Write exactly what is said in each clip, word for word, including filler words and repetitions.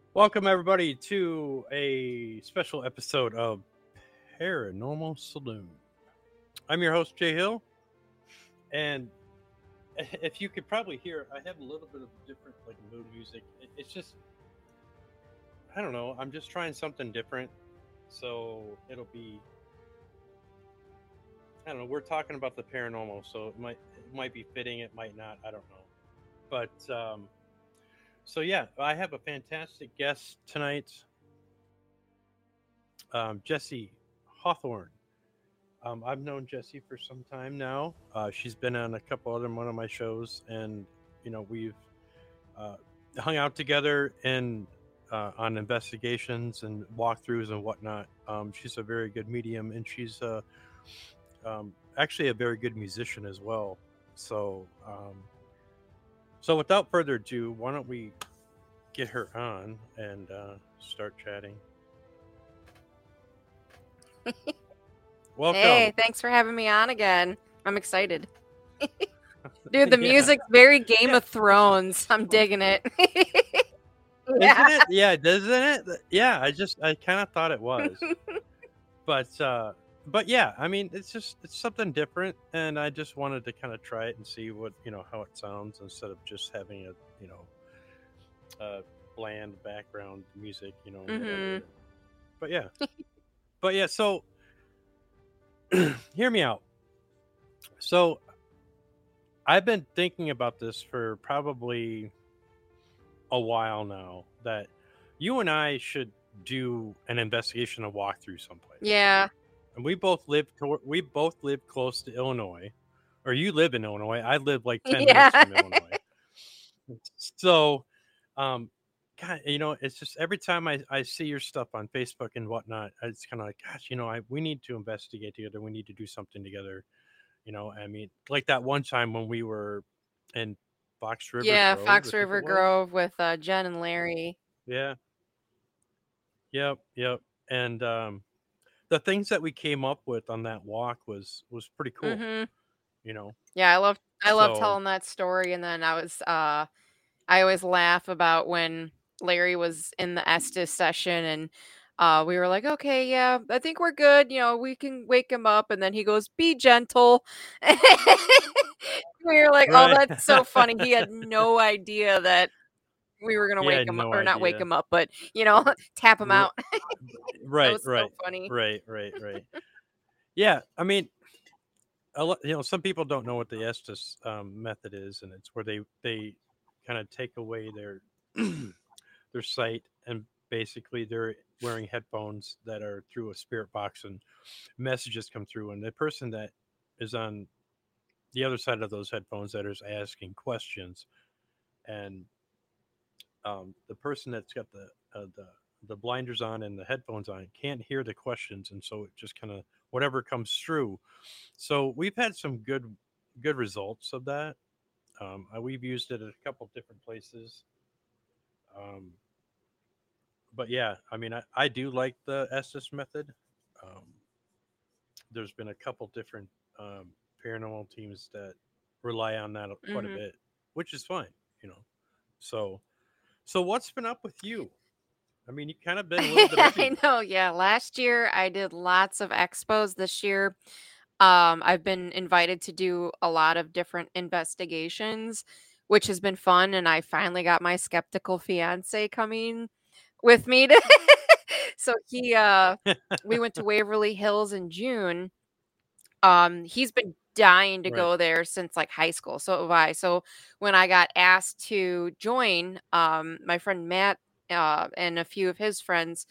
Welcome, everybody, to a special episode of Paranormal Saloon. I'm your host, Jay Hill, and if you could probably hear, I have a little bit of different, like, mood music. It's just, I don't know, I'm just trying something different, so it'll be, I don't know, we're talking about the paranormal, so it might, it might be fitting, it might not, I don't know. But, um, so yeah, I have a fantastic guest tonight, um, Jesse Hawthorne. Um, I've known Jessie for some time now. Uh, she's been on a couple other one of my shows, and you know we've uh, hung out together in uh, on investigations and walkthroughs and whatnot. Um, she's a very good medium, and she's uh, um, actually a very good musician as well. So, um, so without further ado, why don't we get her on and uh, start chatting? Welcome. Hey, thanks for having me on again. I'm excited. Dude, the Yeah. music's very Game Yeah. of Thrones. I'm digging it. Yeah. Isn't it? Yeah, doesn't it? Yeah, I just I kind of thought it was. but uh but yeah, I mean, it's just it's something different, and I just wanted to kind of try it and see what, you know, how it sounds instead of just having a, you know, uh bland background music, you know, Mhm. whatever. But yeah. But yeah, so hear me out. So I've been thinking about this for probably a while now, that you and I should do an investigation, a walkthrough someplace. Yeah. And we both live to, we both live close to Illinois, or you live in Illinois. I live like ten minutes Yeah. from Illinois. So, um, God, you know, it's just every time I, I see your stuff on Facebook and whatnot, it's kind of like, gosh, you know, I we need to investigate together. We need to do something together. You know, I mean, like that one time when we were in Fox River Yeah, Grove, I Fox think River it was. Grove with uh, Jen and Larry. Yeah. Yep. Yep. And um, the things that we came up with on that walk was was pretty cool. Mhm. You know. Yeah, I love I love So telling that story, and then I was uh I always laugh about when Larry was in the Estes session, and uh, we were like, okay, yeah, I think we're good. You know, we can wake him up. And then he goes, be gentle. We were like, oh, right. that's so funny. He had no idea that we were going to Yeah, I wake had him up, no or not wake idea. him up, but, you know, tap him R- out. That right. was so Right. funny. Right. Right. Right. Yeah. I mean, a lot, you know, some people don't know what the Estes um, method is, and it's where they they kind of take away their their sight, and basically they're wearing headphones that are through a spirit box, and messages come through, and the person that is on the other side of those headphones that is asking questions, and um, the person that's got the uh, the the blinders on and the headphones on can't hear the questions, and so it just kind of whatever comes through. So we've had some good good results of that. Um, uh, we've used it at a couple different places. Um, but yeah, I mean, I, I do like the Estes method. Um, there's been a couple different um, paranormal teams that rely on that quite a Hmm. bit, which is fine, you know. So, so what's been up with you? I mean, you kind of been a little bit I everywhere. know. Yeah. Last year I did lots of expos. This year, um, I've been invited to do a lot of different investigations, which has been fun. And I finally got my skeptical fiance coming with me to so he uh we went to Waverly Hills in June. Um he's been dying to Right. go there since like high school. So have I. So when I got asked to join, um my friend Matt uh and a few of his friends,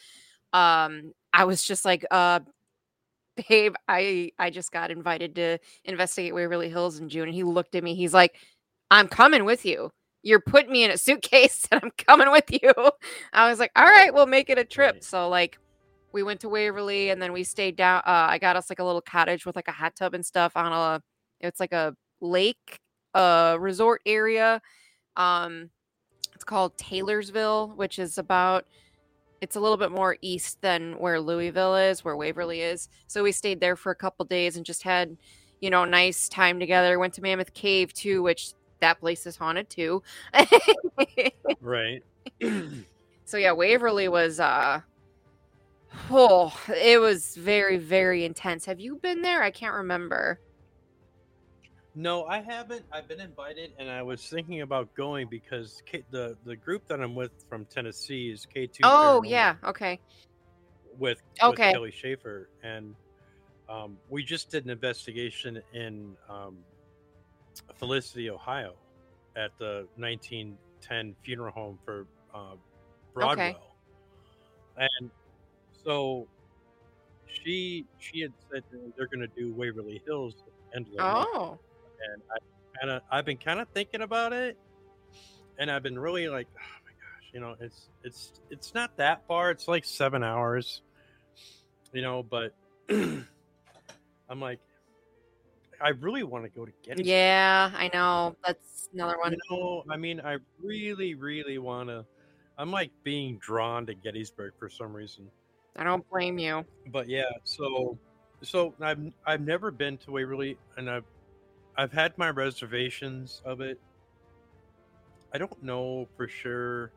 um I was just like, uh babe, I I just got invited to investigate Waverly Hills in June. And he looked at me. He's like, I'm coming with you. You're putting me in a suitcase and I'm coming with you. I was like, all right, we'll make it a trip. Right. So like we went to Waverly, and then we stayed down. Uh, I got us like a little cottage with like a hot tub and stuff on a, it's like a lake uh resort area. Um it's called Taylorsville, which is about, it's a little bit more east than where Louisville is, where Waverly is. So we stayed there for a couple days and just had, you know, nice time together. Went to Mammoth Cave too, which that place is haunted too. Right. So yeah, Waverly was uh oh, it was very, very intense. Have you been there? I can't remember. No, I haven't. I've been invited, and I was thinking about going because K- the the group that I'm with from Tennessee is K two Oh Paranormal yeah, okay. with with Okay. Kelly Schaefer, and um, we just did an investigation in um, Felicity, Ohio, at the nineteen ten funeral home for uh, Okay. Broadwell, and so she she had said that they're going to do Waverly Hills at the end of the month, Oh. and I kind of I've been kind of thinking about it, and I've been really like, oh my gosh, you know, it's it's it's not that far. It's like seven hours, you know, but I'm like, I really want to go to Gettysburg. Yeah, I know. That's another one. You know, I mean, I really, really want to. I'm like being drawn to Gettysburg for some reason. I don't blame you. But yeah, so so I've I've never been to Waverly, and I've I've had my reservations of it. I don't know for sure.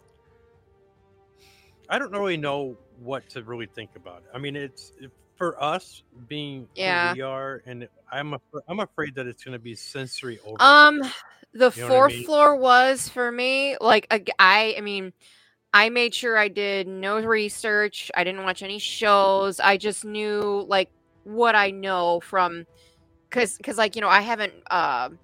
I don't really know what to really think about it. I mean, it's it, for us being who Yeah. we are, and I'm af- I'm afraid that it's going to be sensory over. Um, the You know what I fourth mean? floor was for me like ag- I I mean, I made sure I did no research. I didn't watch any shows. I just knew like what I know from cuz cuz like, you know, I haven't um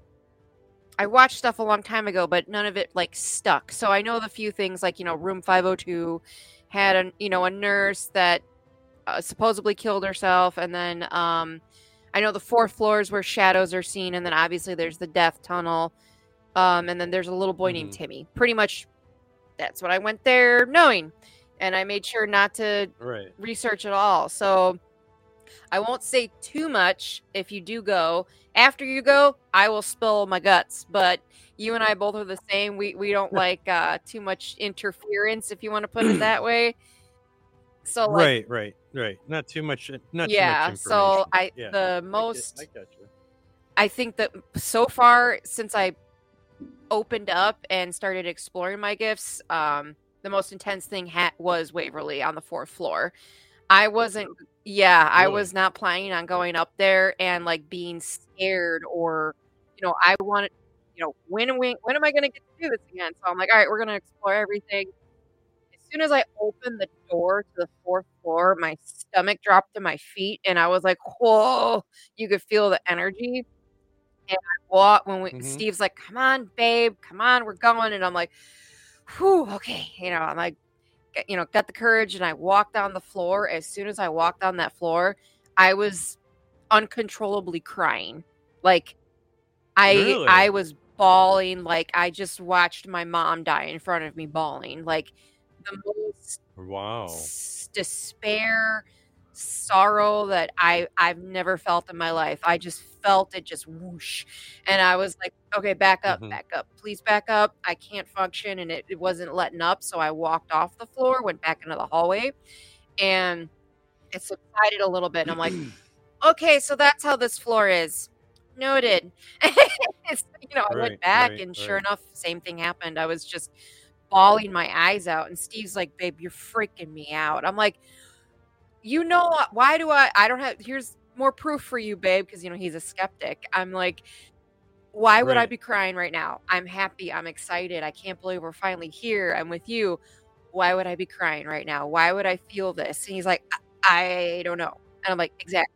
I watched stuff a long time ago, but none of it like stuck. So I know the few things like, you know, room five oh two had a, you know, a nurse that uh, supposedly killed herself, and then um I know the fourth floor is where shadows are seen, and then obviously there's the death tunnel. Um and then there's a little boy named Mhm. Timmy. Pretty much that's what I went there knowing. And I made sure not to Right. research at all. So I won't say too much if you do go. After you go, I will spill my guts. But you and I both are the same. We we don't like uh, too much interference, if you want to put it that way. So like, Right, right, right. Not too much. Not too much yeah. So information. I Yeah, the I get, I most got you. I think that so far since I opened up and started exploring my gifts, um, the most intense thing ha- was Waverly on the fourth floor. I wasn't yeah, I Really? was not planning on going up there and, like, being scared or, you know, I wanted you know, when when when am I gonna get to do this again? So I'm like, "Alright, we're gonna explore everything." As soon as I opened the door to the fourth floor, my stomach dropped to my feet, and I was like, "Whoa." You could feel the energy, and I walk when we Hmm. Steve's like, "Come on, babe. Come on, we're going." And I'm like, "Whew, okay." You know, I'm like get- you know, got the courage and I walked down the floor. As soon as I walked on that floor, I was uncontrollably crying. Like I I Really? was bawling like I just watched my mom die in front of me bawling. Like the most Wow. s- despair, sorrow that I I've never felt in my life. I just felt it just whoosh. And I was like, okay, back up, Hmm. back up. Please back up. I can't function. And it, it wasn't letting up. So I walked off the floor, went back into the hallway, and it subsided a little bit. And I'm like, okay, so that's how this floor is. Noted. It's, you know, I went Right, back right, and sure right. enough, same thing happened. I was just bawling my eyes out. And Steve's like, babe, you're freaking me out. I'm like, you know what? Why do I? I don't have. Here's more proof for you, babe, because you know he's a skeptic. I'm like, why would I Right. be crying right now? I'm happy. I'm excited. I can't believe we're finally here. I'm with you. Why would I be crying right now? Why would I feel this? And he's like, I, I don't know. And I'm like, exactly.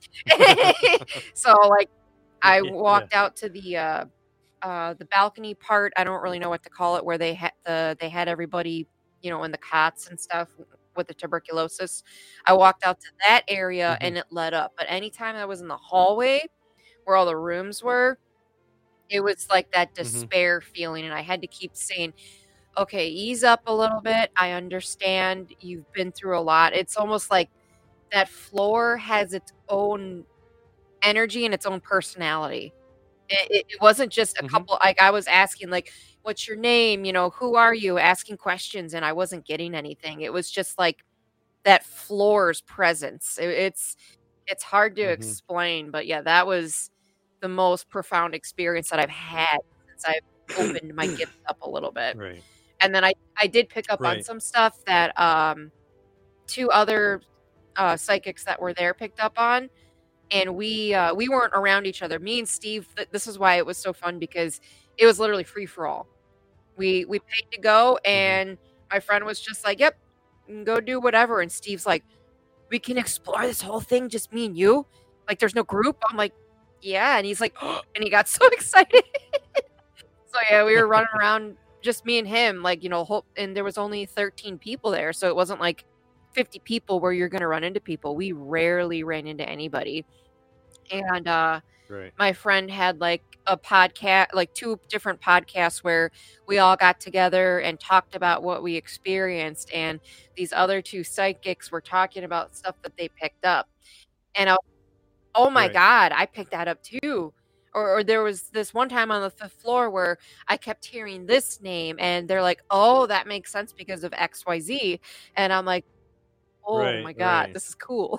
So like, I Yeah, yeah. walked out to the uh, uh, the balcony part. I don't really know what to call it, where they had the they had everybody, you know, in the cots and stuff with the tuberculosis. I walked out to that area Hmm. and it lit up. But anytime I was in the hallway where all the rooms were, it was like that Hmm. despair feeling, and I had to keep saying, "Okay, ease up a little bit. I understand you've been through a lot." It's almost like that floor has its own energy and its own personality. It it it wasn't just a Hmm. couple like, I was asking, like, "What's your name?" You know, "Who are you?" Asking questions, and I wasn't getting anything. It was just, like, that floor's presence. It it's it's hard to Hmm. explain, but, yeah, that was the most profound experience that I've had since I've opened my gifts up a little bit. Right. And then I, I did pick up on Right. some stuff that um, two other uh, psychics that were there picked up on. And we uh, we weren't around each other. Me and Steve, th- this is why it was so fun, because it was literally free for all. We we paid to go, and my friend was just like, "Yep, you can go do whatever." And Steve's like, "We can explore this whole thing, just me and you. Like, there's no group." I'm like, "Yeah," and he's like, and he got so excited. So yeah, we were running around, just me and him, like, you know, whole, and there was only thirteen people there, so it wasn't like fifty people where you're gonna run into people. We rarely ran into anybody, and uh, Right. my friend had like a podcast, like two different podcasts where we all got together and talked about what we experienced, and these other two psychics were talking about stuff that they picked up, and I, oh my Right. god, I picked that up too. Or, or there was this one time on the fifth floor where I kept hearing this name, and they're like, "Oh, that makes sense because of X Y Z," and I'm like, "Oh Right. my god, Right. this is cool."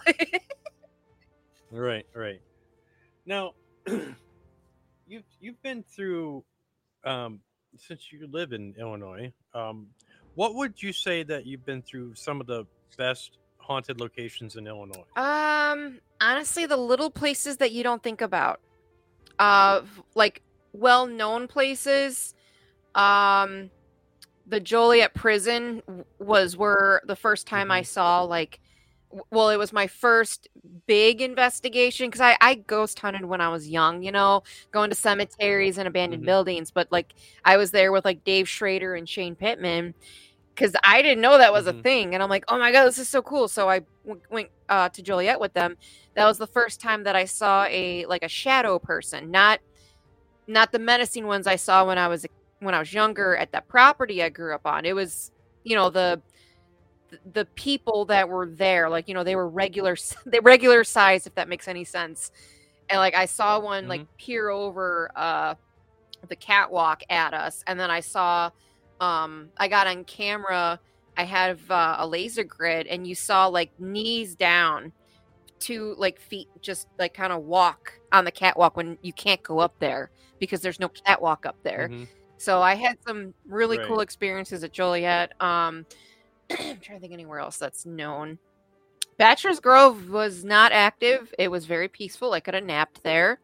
Right. Right. Now, you've you've been through, um, since you live in Illinois. Um, what would you say that you've been through some of the best haunted locations in Illinois? Um, honestly, the little places that you don't think about, uh, v- like well-known places. Um, the Joliet prison w- was where the first time I Mm-hmm. saw like, w- well, it was my first big investigation, because I I ghost hunted when I was young, you know, going to cemeteries and abandoned Mm-hmm. buildings. But like, I was there with like Dave Schrader and Shane Pittman, because I didn't know that was a Mm-hmm. thing, and I'm like, oh my god, this is so cool. So I w- went uh, to Joliet with them. That was the first time that I saw a like a shadow person, not not the menacing ones I saw when I was when I was younger at that property I grew up on. It was, you know, the the people that were there, like, you know, they were regular they regular size, if that makes any sense. And like, I saw one like Mm-hmm. peer over uh the catwalk at us, and then I saw um I got on camera, I have uh, a laser grid, and you saw like knees down, two like feet just like kind of walk on the catwalk when you can't go up there because there's no catwalk up there. Mm-hmm. So I had some really Right. cool experiences at Joliet. um I'm trying to think anywhere else that's known. Bachelor's Grove was not active. It was very peaceful. I could have napped there.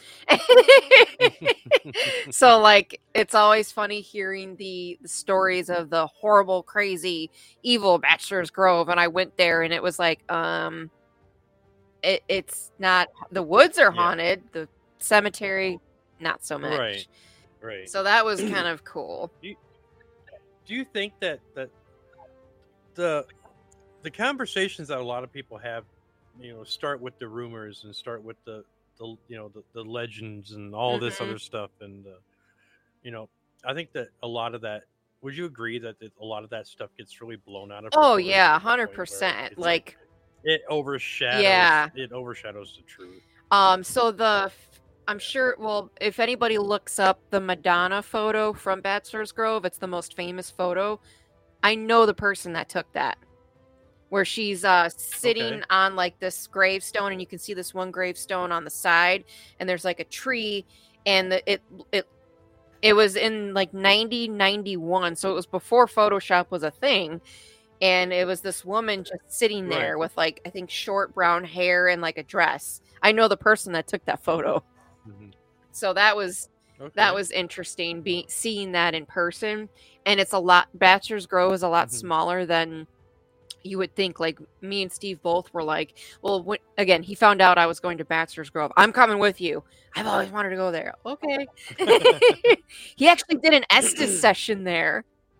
So like, it's always funny hearing the, the stories of the horrible, crazy, evil Bachelor's Grove, and I went there and it was like, um it, it's not, the woods are Yeah. haunted, the cemetery not so much. Right. Right. So that was kind of cool. Do you think that that the the conversations that a lot of people have, you know, start with the rumors and start with the the you know the, the legends and all this Mhm. other stuff, and uh, you know, I think that a lot of that. Would you agree that it, a lot of that stuff gets really blown out of Oh proportion yeah, at the point where hundred percent. it's Like, it overshadows yeah. it overshadows the truth. Um, so the I'm sure, well, if anybody looks up the Madonna photo from Bachelor's Grove, it's the most famous photo. I know the person that took that, where she's uh sitting Okay. on like this gravestone, and you can see this one gravestone on the side, and there's like a tree, and the, it it it was in like ninety ninety-one, so it was before Photoshop was a thing. And it was this woman just sitting Right. there with like, I think, short brown hair and like a dress. I know the person that took that photo. Mhm. So that was Okay. that was interesting, be seeing that in person. And it's a lot, Bachelor's Grove is a lot Mhm. smaller than you would think. Like, me and Steve both were like, well, when, again, he found out I was going to Bachelor's Grove. I'm coming with you. I've always wanted to go there. Okay. He actually did an Estes session there.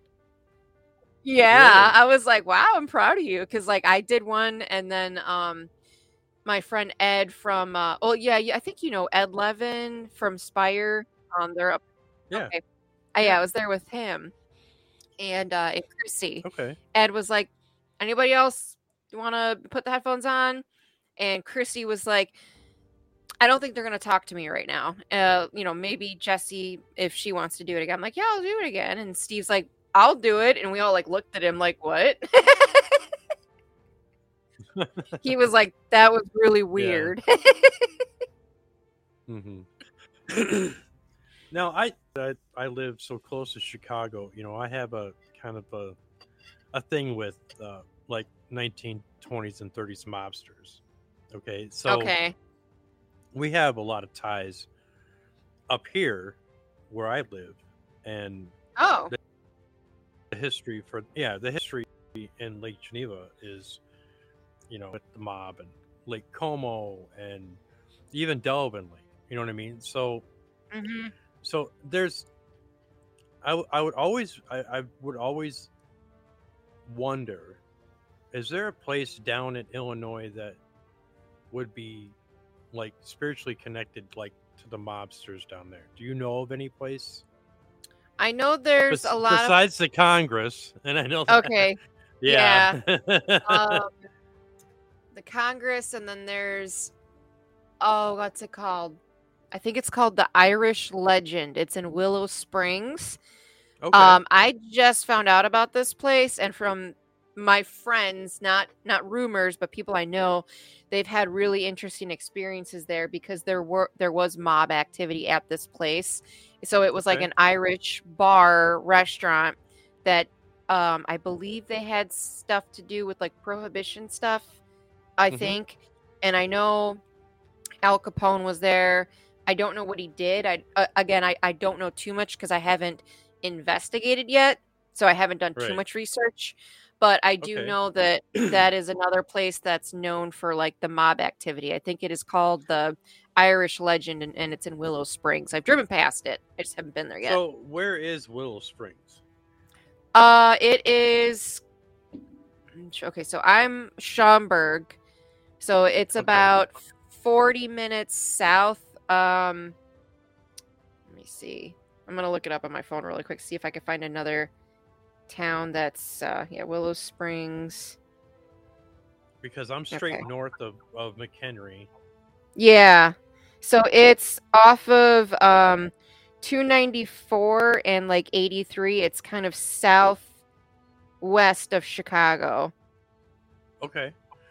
Yeah, Really? I was like, wow, I'm proud of you. Cause like, I did one, and then um my friend Ed from uh oh yeah, yeah, I think you know Ed Levin from Spire. Um they're up, Yeah. okay. Uh, yeah, I was there with him and uh and Chrissy. Okay. Ed was like, anybody else wanna put the headphones on? And Chrissy was like, I don't think they're gonna talk to me right now. Uh, you know, maybe Jesse, if she wants to do it again. I'm like, yeah, I'll do it again. And Steve's like, I'll do it. And we all like looked at him like, what? He was like, that was really weird. Mm-hmm. Now I, I I live so close to Chicago. You know, I have a kind of a a thing with uh, like nineteen twenties and thirties mobsters. Okay, so Okay. we have a lot of ties up here where I live, and Oh. the history for yeah the history in Lake Geneva is, you know, with the mob and Lake Como and even Delvin Lake. You know what I mean? So Hmm. so there's I, w- I would always I, I would always wonder, is there a place down in Illinois that would be like spiritually connected like to the mobsters down there? Do you know of any place? I know there's a Bes- lot of. besides the Congress, and I know that Okay. yeah. Yeah. Um, the Congress, and then there's, oh, what's it called? I think it's called the Irish Legend. It's in Willow Springs. Okay. Um, I just found out about this place, and from my friends, not not rumors, but people I know, they've had really interesting experiences there because there were there was mob activity at this place. So it was like Okay. an Irish bar restaurant that um, I believe they had stuff to do with like prohibition stuff, I Hmm. think. And I know Al Capone was there. I don't know what he did. I uh, again, I, I don't know too much because I haven't investigated yet, so I haven't done too Right. much research. But I do Okay. know that that is another place that's known for like the mob activity. I think it is called the Irish Legend, and, and it's in Willow Springs. I've driven past it. I just haven't been there yet. So where is Willow Springs? Uh, it is okay. So I'm Schaumburg, so it's Okay. about forty minutes south. Um, let me see. I'm gonna look it up on my phone really quick. See if I can find another town that's uh yeah, Willow Springs. Because I'm straight Okay. north of, of McHenry. Yeah. So it's off of um two ninety-four and like eighty-three. It's kind of southwest of Chicago. Okay.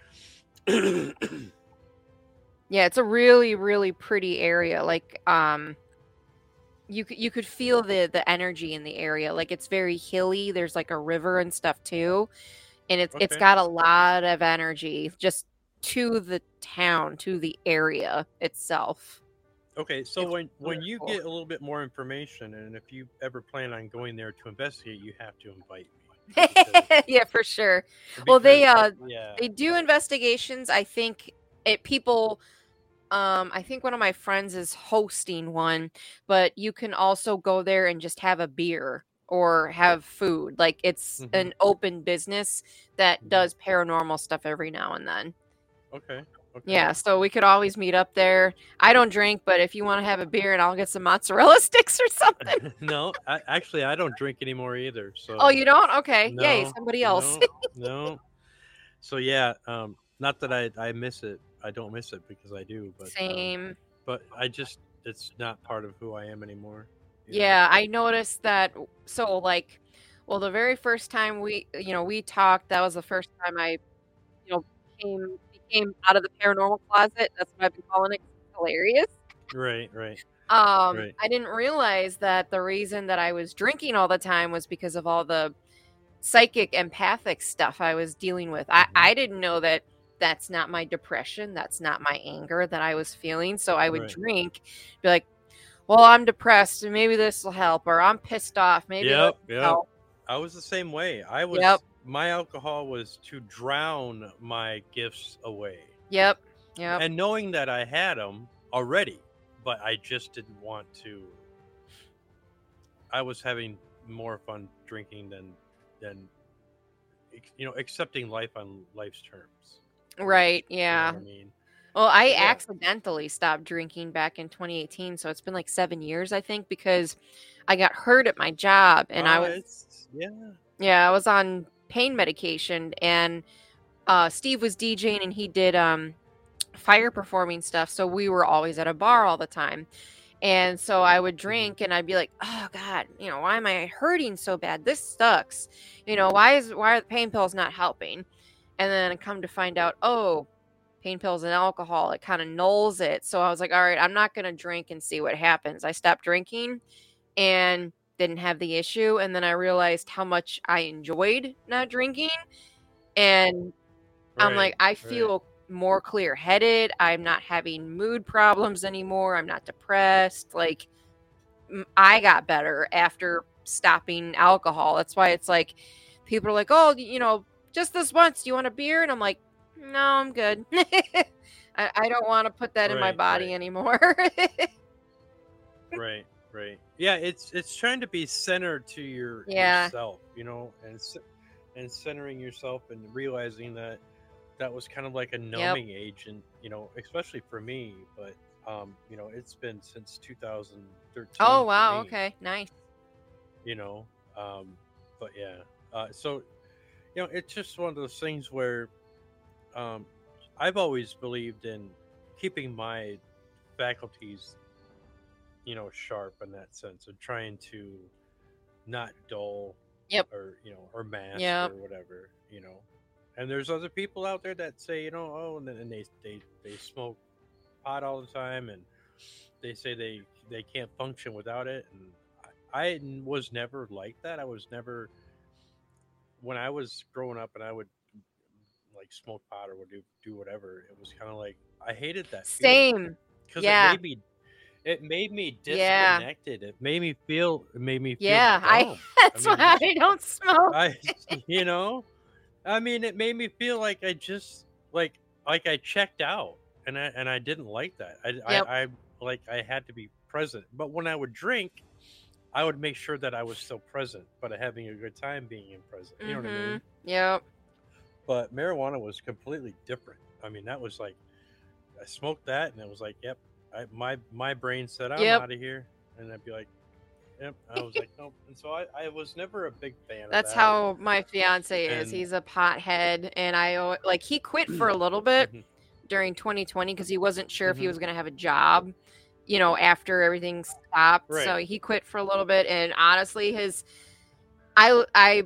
Yeah, it's a really really pretty area. Like um you could you could feel the the energy in the area. Like it's very hilly. There's like a river and stuff too. And it's it's Okay. got a lot of energy just to the town, to the area itself. Okay. So It's when really when you cool. get a little bit more information, and if you ever plan on going there to investigate, you have to invite me. Because, Yeah, for sure. Well, because they I, uh yeah. they do investigations. I think it people um I think one of my friends is hosting one, but you can also go there and just have a beer or have food. Like it's Hmm. an open business that Hmm. does paranormal stuff every now and then. Okay. Okay. Yeah, so we could always meet up there. I don't drink, but if you want to have a beer and I'll get some mozzarella sticks or something. No, I, actually, I don't drink anymore either. Oh, So you don't? Okay. Yay, no, somebody else. no, no. So yeah, um, not that I I miss it. I don't miss it because I do, but um, Same. but I just it's not part of who I am anymore. You know. Yeah, I noticed that. So, like, well, the very first time we, you know, we talked, that was the first time I, you know, came became out of the paranormal closet. That's what I've been calling it. 'Cause it's hilarious. Right. Right. Um, Right. I didn't realize that the reason that I was drinking all the time was because of all the psychic empathic stuff I was dealing with. I, Hmm. I didn't know that that's not my depression, that's not my anger that I was feeling. So I would Right. drink, be like, well, I'm depressed and maybe this will help, or I'm pissed off, maybe this Yep. will Yep. help. I was the same way. I Yep, was my alcohol was to drown my gifts away, yep, yep. and knowing that I had them already, but I just didn't want to. I was having more fun drinking than than ex- you know accepting life on life's terms. Right, You know yeah. what I mean? Well, I But yeah. accidentally stopped drinking back in twenty eighteen, so it's been like seven years, I think, because I got hurt at my job and I Uh, was, it's yeah. yeah, I was on pain medication, and uh, Steve was DJing and he did um, fire performing stuff. So we were always at a bar all the time. And so I would Hmm. drink and I'd be like, oh God, you know, why am I hurting so bad? This sucks. You know, why is why are the pain pills not helping? And then I come to find out, oh, pain pills and alcohol, it kind of nulls it. So I was like, all right, I'm not going to drink and see what happens. I stopped drinking and didn't have the issue. And then I realized how much I enjoyed not drinking. And I'm like, Right. I Right. feel more clear headed. I'm not having mood problems anymore. I'm not depressed. Like, m- I got better after stopping alcohol. That's why it's like people are like, oh, you know, just this once. Do you want a beer? And I'm like, no, I'm good. I, I don't want to put that in my Right. body Right. anymore. Right. Right. Yeah. It's it's trying to be centered to your Yeah. yourself, you know, and c- and centering yourself and realizing that that was kind of like a Yep. numbing agent, you know, especially for me. But um, you know, it's been since two thousand thirteen Oh, for wow. me, Okay. Nice. you know. Um, but yeah. Uh, so you know, it's just one of those things where um, I've always believed in keeping my faculties, you know, sharp in that sense of trying to not dull Yep. or you know or mask Yep. or whatever, you know. And there's other people out there that say, you know, oh, and, then and they they they smoke pot all the time, and they say they they can't function without it. And I, I was never like that. I was never when I was growing up, and I would like smoke pot or would do do whatever. It was kind of like I hated that feeling Same. because it Yeah. made me it made me Yeah. disconnected. It made me feel it made me feel Yeah. I dumb. I that's mean, why just I don't smoke. I you know, I mean, it made me feel like I just like like I checked out, and I and I didn't like that. I Yep. I, I like I had to be present. But when I would drink, I would make sure that I was still present, but having a good time being in present. You know what I Mm-hmm. mean? Yep. But marijuana was completely different. I mean, that was like I smoked that, and it was like, yep, I, my my brain said I'm Yep. out of here, and I'd be like, yep. I was like, nope. And so I, I was never a big fan of That's that. how my fiance is. And He's a pothead, and I al- like he quit for a little bit mhm, during twenty twenty because he wasn't sure if he mhm, was going to have a job, you know, after everything stopped. right, So he quit for a little bit, and honestly, his I I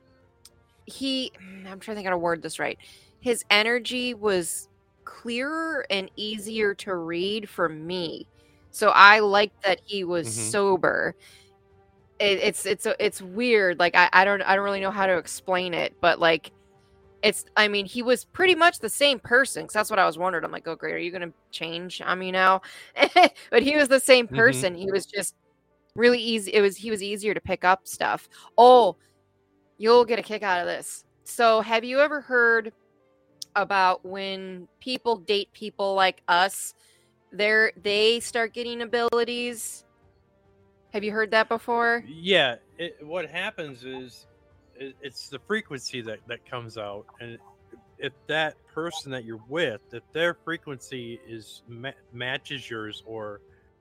he I'm trying to think how to word this right. His energy was clearer and easier to read for me. So I liked that he was hmm sober. It, it's it's it's weird. Like I, I don't I don't really know how to explain it, but like it's I mean he was pretty much the same person because that's what I was wondering. I'm like, oh great, are you gonna change on me now? But he was the same hmm person. He was just really easy. It was he was easier to pick up stuff. Oh, you'll get a kick out of this. So have you ever heard about when people date people like us? They're they start getting abilities. Have you heard that before? yeah. It, what happens is it, it's the frequency that that comes out, and if that person that you're with, if their frequency is ma- matches yours or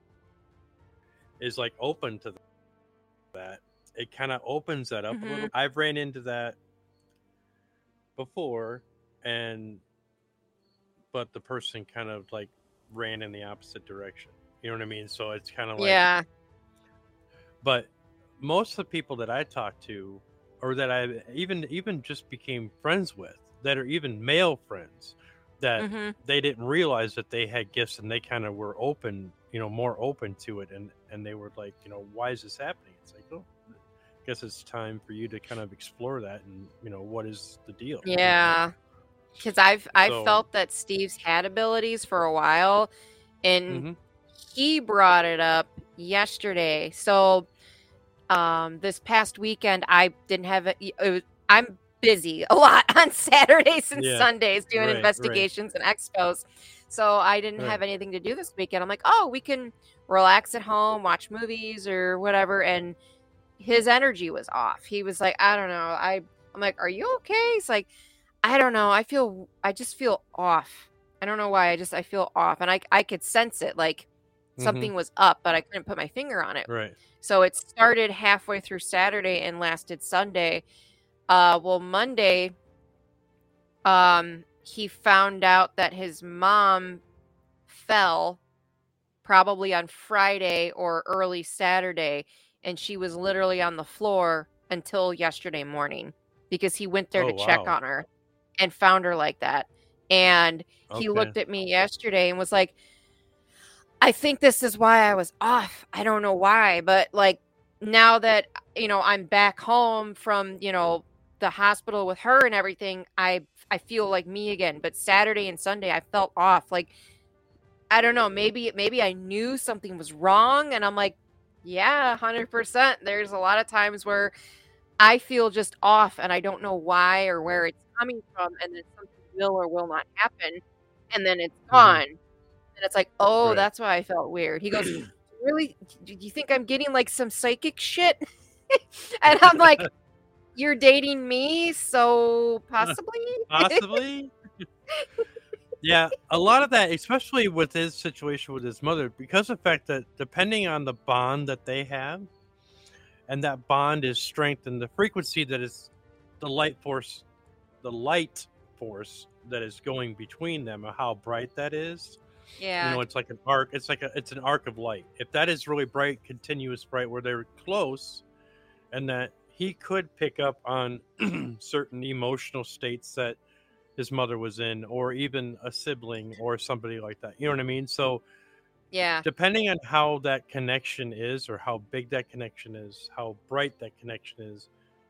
is like open to that, it kind of opens that up a Mm-hmm. little. I've ran into that before, and but the person kind of like ran in the opposite direction. You know what I mean? So it's kind of like, Yeah. but most of the people that I talk to, or that I even even just became friends with, that are even male friends, that Mm-hmm. they didn't realize that they had gifts, and they kind of were open, you know, more open to it, and and they were like, you know, why is this happening? It's like, oh, I guess it's time for you to kind of explore that, and you know, what is the deal? You know? Yeah. Because I've I've So, felt that Steve's had abilities for a while, and hmm he brought it up yesterday. So, um, this past weekend I didn't have it. it was, I'm busy a lot on Saturdays and yeah, Sundays doing right, right, investigations and expos, so I didn't right. have anything to do this weekend. I'm like, oh, we can relax at home, watch movies or whatever, and his energy was off. He was like, I don't know. I I'm like, are you okay? He's like, I don't know. I feel I just feel off. I don't know why. I just I feel off. And I I could sense it like hmm something was up, but I couldn't put my finger on it. right. So it started halfway through Saturday and lasted Sunday. Uh well Monday um he found out that his mom fell probably on Friday or early Saturday, and she was literally on the floor until yesterday morning because he went there Oh to check wow. on her and found her like that. And he Okay. looked at me yesterday and was like, I think this is why I was off. I don't know why, but like now that you know I'm back home from, you know, the hospital with her and everything, I I feel like me again. But Saturday and Sunday I felt off. Like I don't know, maybe maybe I knew something was wrong and I'm like, yeah, one hundred percent. There's a lot of times where I feel just off and I don't know why or where it's coming from, and then something will or will not happen and then it's Hmm. gone. And it's like, "Oh, Right. that's why I felt weird." He goes, "Really? Do you think I'm getting, like, some psychic shit?" And I'm like, "You're dating me, so possibly?" Possibly. Yeah, a lot of that, especially with his situation with his mother, because of the fact that depending on the bond that they have, and that bond is strengthened, the frequency that is the light force, the light force that is going between them, or how bright that is. You Yeah. know, it's like an arc. It's like a, it's an arc of light. If that is really bright, continuous bright, where they're close, and that he could pick up on certain emotional states that his mother was in, or even a sibling or somebody like that. You know what I mean? So Yeah. depending on how that connection is, or how big that connection is, how bright that connection is,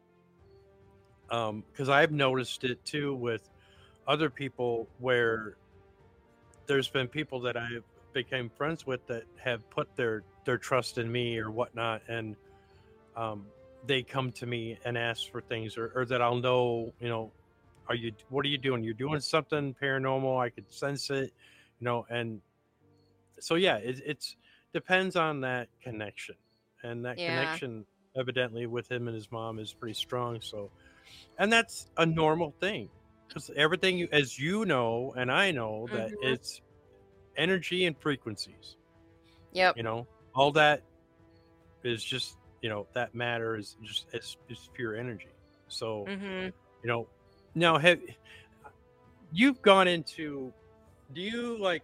um, because I've noticed it too with other people where there's been people that I've became friends with that have put their their trust in me or whatnot, and um, they come to me and ask for things, or, or that I'll know, you know, are you, what are you doing? You're doing something paranormal. I could sense it, you know, and so yeah, it, it's depends on that connection, and that Yeah. connection evidently with him and his mom is pretty strong. So, and that's a normal thing because everything you, as you know, and I know that Mhm. it's energy and frequencies. Yep. You know, all that is just, you know, that matter is just it's just pure energy. So, Mhm. you know, now have you've gone into, do you like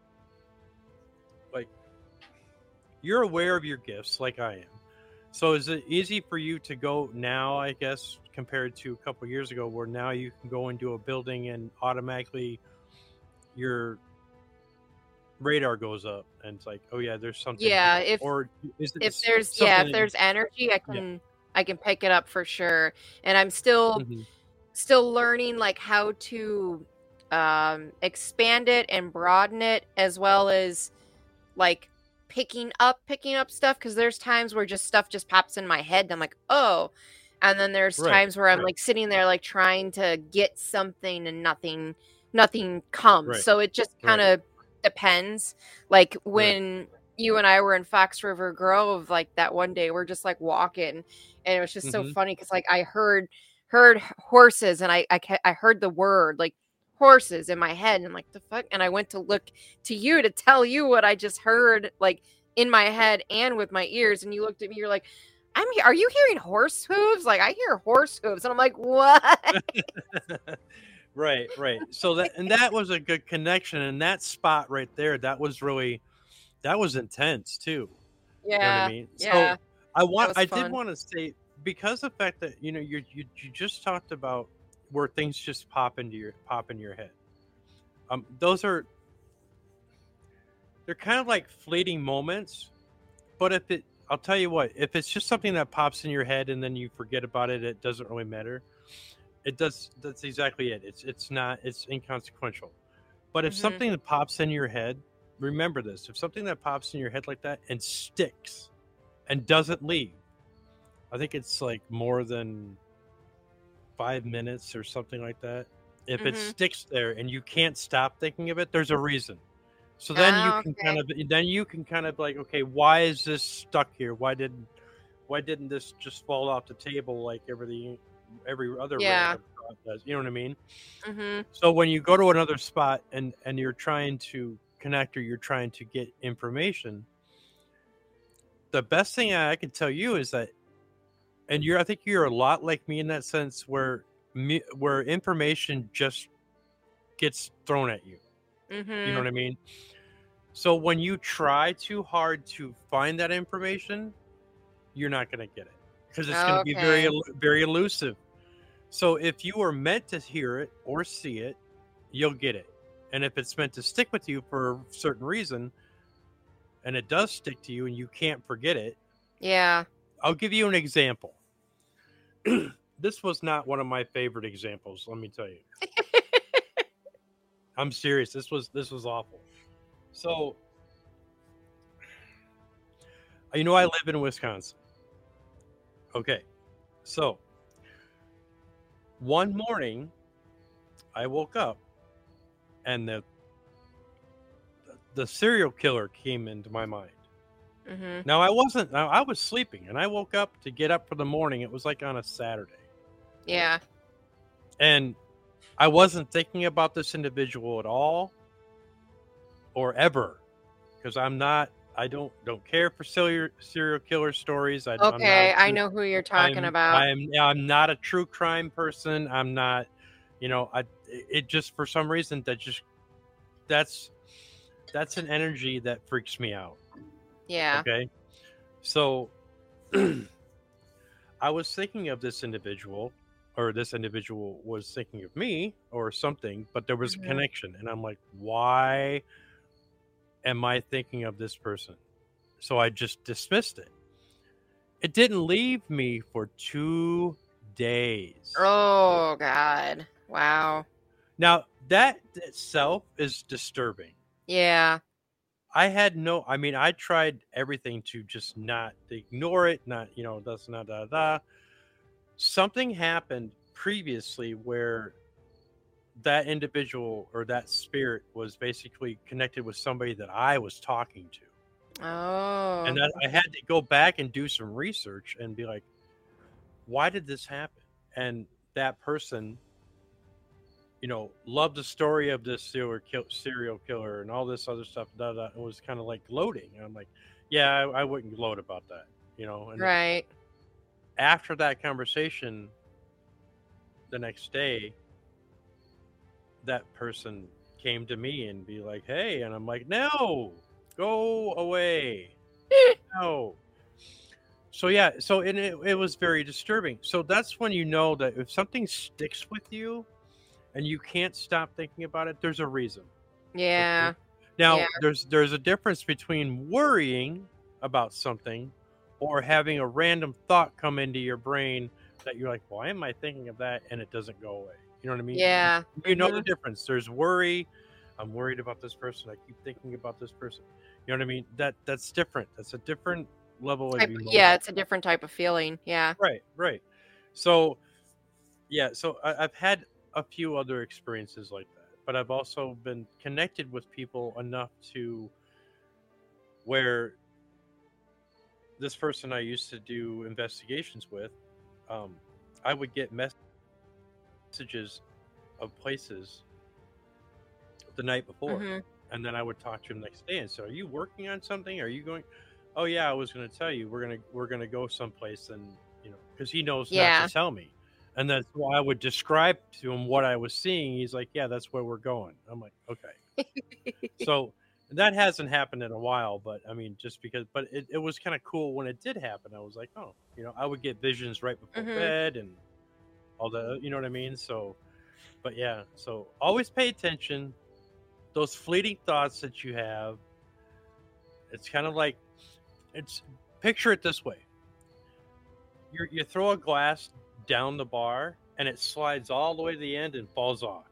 like you're aware of your gifts like I am. So is it easy for you to go now, I guess, compared to a couple years ago, where now you can go into a building and automatically your radar goes up and it's like, oh yeah, there's something Yeah, here? if Or is it if s- there's yeah, something if that you, there's energy, I yeah. can I can pick it up for sure. And I'm still Hmm. still learning like how to um expand it and broaden it as well as like picking up picking up stuff because there's times where just stuff just pops in my head and I'm like, "Oh." And then there's Right, times where I'm like sitting there like trying to get something and nothing nothing comes. right, So it just kind right, of depends. Like right. when you and I were in Fox River Grove like that one day, we're just like walking and it was just so Hmm. funny cuz like I heard heard h- horses and I I ca- I heard the word like horses in my head and I'm like, "The fuck?" And I went to look to you to tell you what I just heard, like in my head and with my ears. And you looked at me, you're like, I'm he- are you hearing horse hooves? Like I hear horse hooves. And I'm like, what? Right, right. So that, and that was a good connection, and that spot right there, that was really, that was intense too. You know what I Yeah, mean? yeah, So I that want, was I did fun. want to say, because of the fact that, you know, you you you just talked about where things just pop into your pop in your head. Um, those are, they're kind of like fleeting moments. But if it, I'll tell you what, if it's just something that pops in your head and then you forget about it, it doesn't really matter. It does. That's exactly it. It's it's not. It's inconsequential. But if Hmm. something that pops in your head, remember this: if something that pops in your head like that and sticks and doesn't leave, I think it's like more than five minutes or something like that. If it Hmm. sticks there and you can't stop thinking of it, there's a reason. So then you Oh, can kind okay. of then you can kind of like, okay, why is this stuck here? Why didn't why didn't this just fall off the table like everything every other Yeah. random thought does? You know what I mean? Hmm. So when you go to another spot and and you're trying to connect, or you're trying to get information, the best thing I can tell you is that, and you're, I think you're a lot like me in that sense, where me, where information just gets thrown at you. You know Hmm. what I mean? So when you try too hard to find that information, you're not going to get it because it's going to be very Okay. elu- very elusive. So if you are meant to hear it or see it, you'll get it. And if it's meant to stick with you for a certain reason, and it does stick to you and you can't forget it, Yeah. I'll give you an example. This was not one of my favorite examples, let me tell you. I'm serious. This was this was awful. So, you know, I live in Wisconsin. Okay. So, one morning I woke up and the the serial killer came into my mind. Mm-hmm. Now I wasn't I was sleeping and I woke up to get up for the morning. It was like on a Saturday. Yeah. And I wasn't thinking about this individual at all or ever, because I'm not I don't don't care for serial serial killer stories. I, I'm not Okay, a I true, know who you're talking I'm about. I'm I'm not a true crime person. I'm not, you know, I it just for some reason that just that's that's an energy that freaks me out. Yeah. Okay. So I was thinking of this individual, or this individual was thinking of me or something, but there was Mhm. a connection. And I'm like, why am I thinking of this person? So I just dismissed it. It didn't leave me for two days. Oh, God. Wow. Now, that itself is disturbing. Yeah. I had no, I mean, I tried everything to just not ignore it, not, you know, that's not da da. Something happened previously where that individual or that spirit was basically connected with somebody that I was talking to. Oh. And that I had to go back and do some research and be like, why did this happen? And that person, you know, loved the story of this serial, kill, serial killer and all this other stuff. Da, da, it was kind of like gloating. And I'm like, yeah, I, I wouldn't gloat about that, you know. And Right. after that conversation, the next day, that person came to me and be like, hey, and I'm like, no, go away. No. So yeah, so and it, it was very disturbing. So that's when you know that if something sticks with you and you can't stop thinking about it, there's a reason. Yeah. Okay? Now Yeah. there's there's a difference between worrying about something or having a random thought come into your brain that you're like, why am I thinking of that? And it doesn't go away. You know what I mean? Yeah. You know the Mhm. difference. There's worry. I'm worried about this person. I keep thinking about this person. You know what I mean? That that's different. That's a different level of Type- emotion. Yeah, it's a different type of feeling. Yeah. Right, right. So yeah, so I, I've had a few other experiences like that, but I've also been connected with people enough to where this person I used to do investigations with, um, I would get messages of places the night before, hmm and then I would talk to him next day and say, "Are you working on something? Are you going?" Oh yeah, I was going to tell you we're gonna we're gonna go someplace, and you know, because he knows Yeah. not to tell me, and that's why I would describe to him what I was seeing. He's like, "Yeah, that's where we're going." I'm like, "Okay." So that hasn't happened in a while, but I mean, just because, but it, it was kind of cool when it did happen. I was like, oh, you know, I would get visions right before Mhm. bed and all the, you know what I mean? So, but yeah, so always pay attention. Those fleeting thoughts that you have, it's kind of like, it's, picture it this way. You you throw a glass down the bar and it slides all the way to the end and falls off.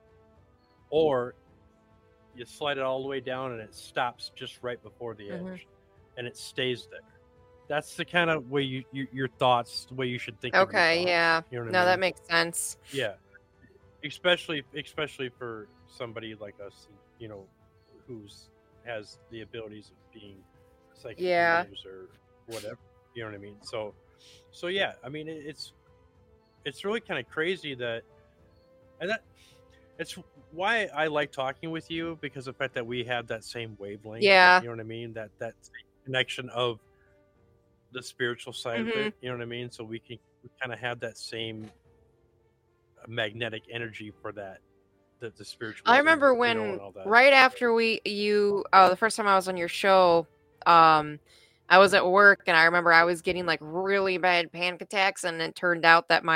Or you slide it all the way down and it stops just right before the edge Mhm. and it stays there. That's the kind of way you, you your thoughts, the way you should think of your Okay. thoughts. Yeah. You know what No, I that mean? makes sense. Yeah. Especially especially for somebody like us, you know, who's has the abilities of being psychic Yeah. mediums or whatever. You know what I mean? So so yeah, I mean it, it's it's really kind of crazy that and that it's why I like talking with you, because of the fact that we have that same wavelength. Yeah. You know what I mean? That that same connection of the spiritual side of Mhm. it. You know what I mean? So we can we kind of have that same magnetic energy for that, the, the spiritual. I thing, remember you know, when and all that. right after we you uh the first time I was on your show, um I was at work and I remember I was getting like really bad panic attacks, and it turned out that my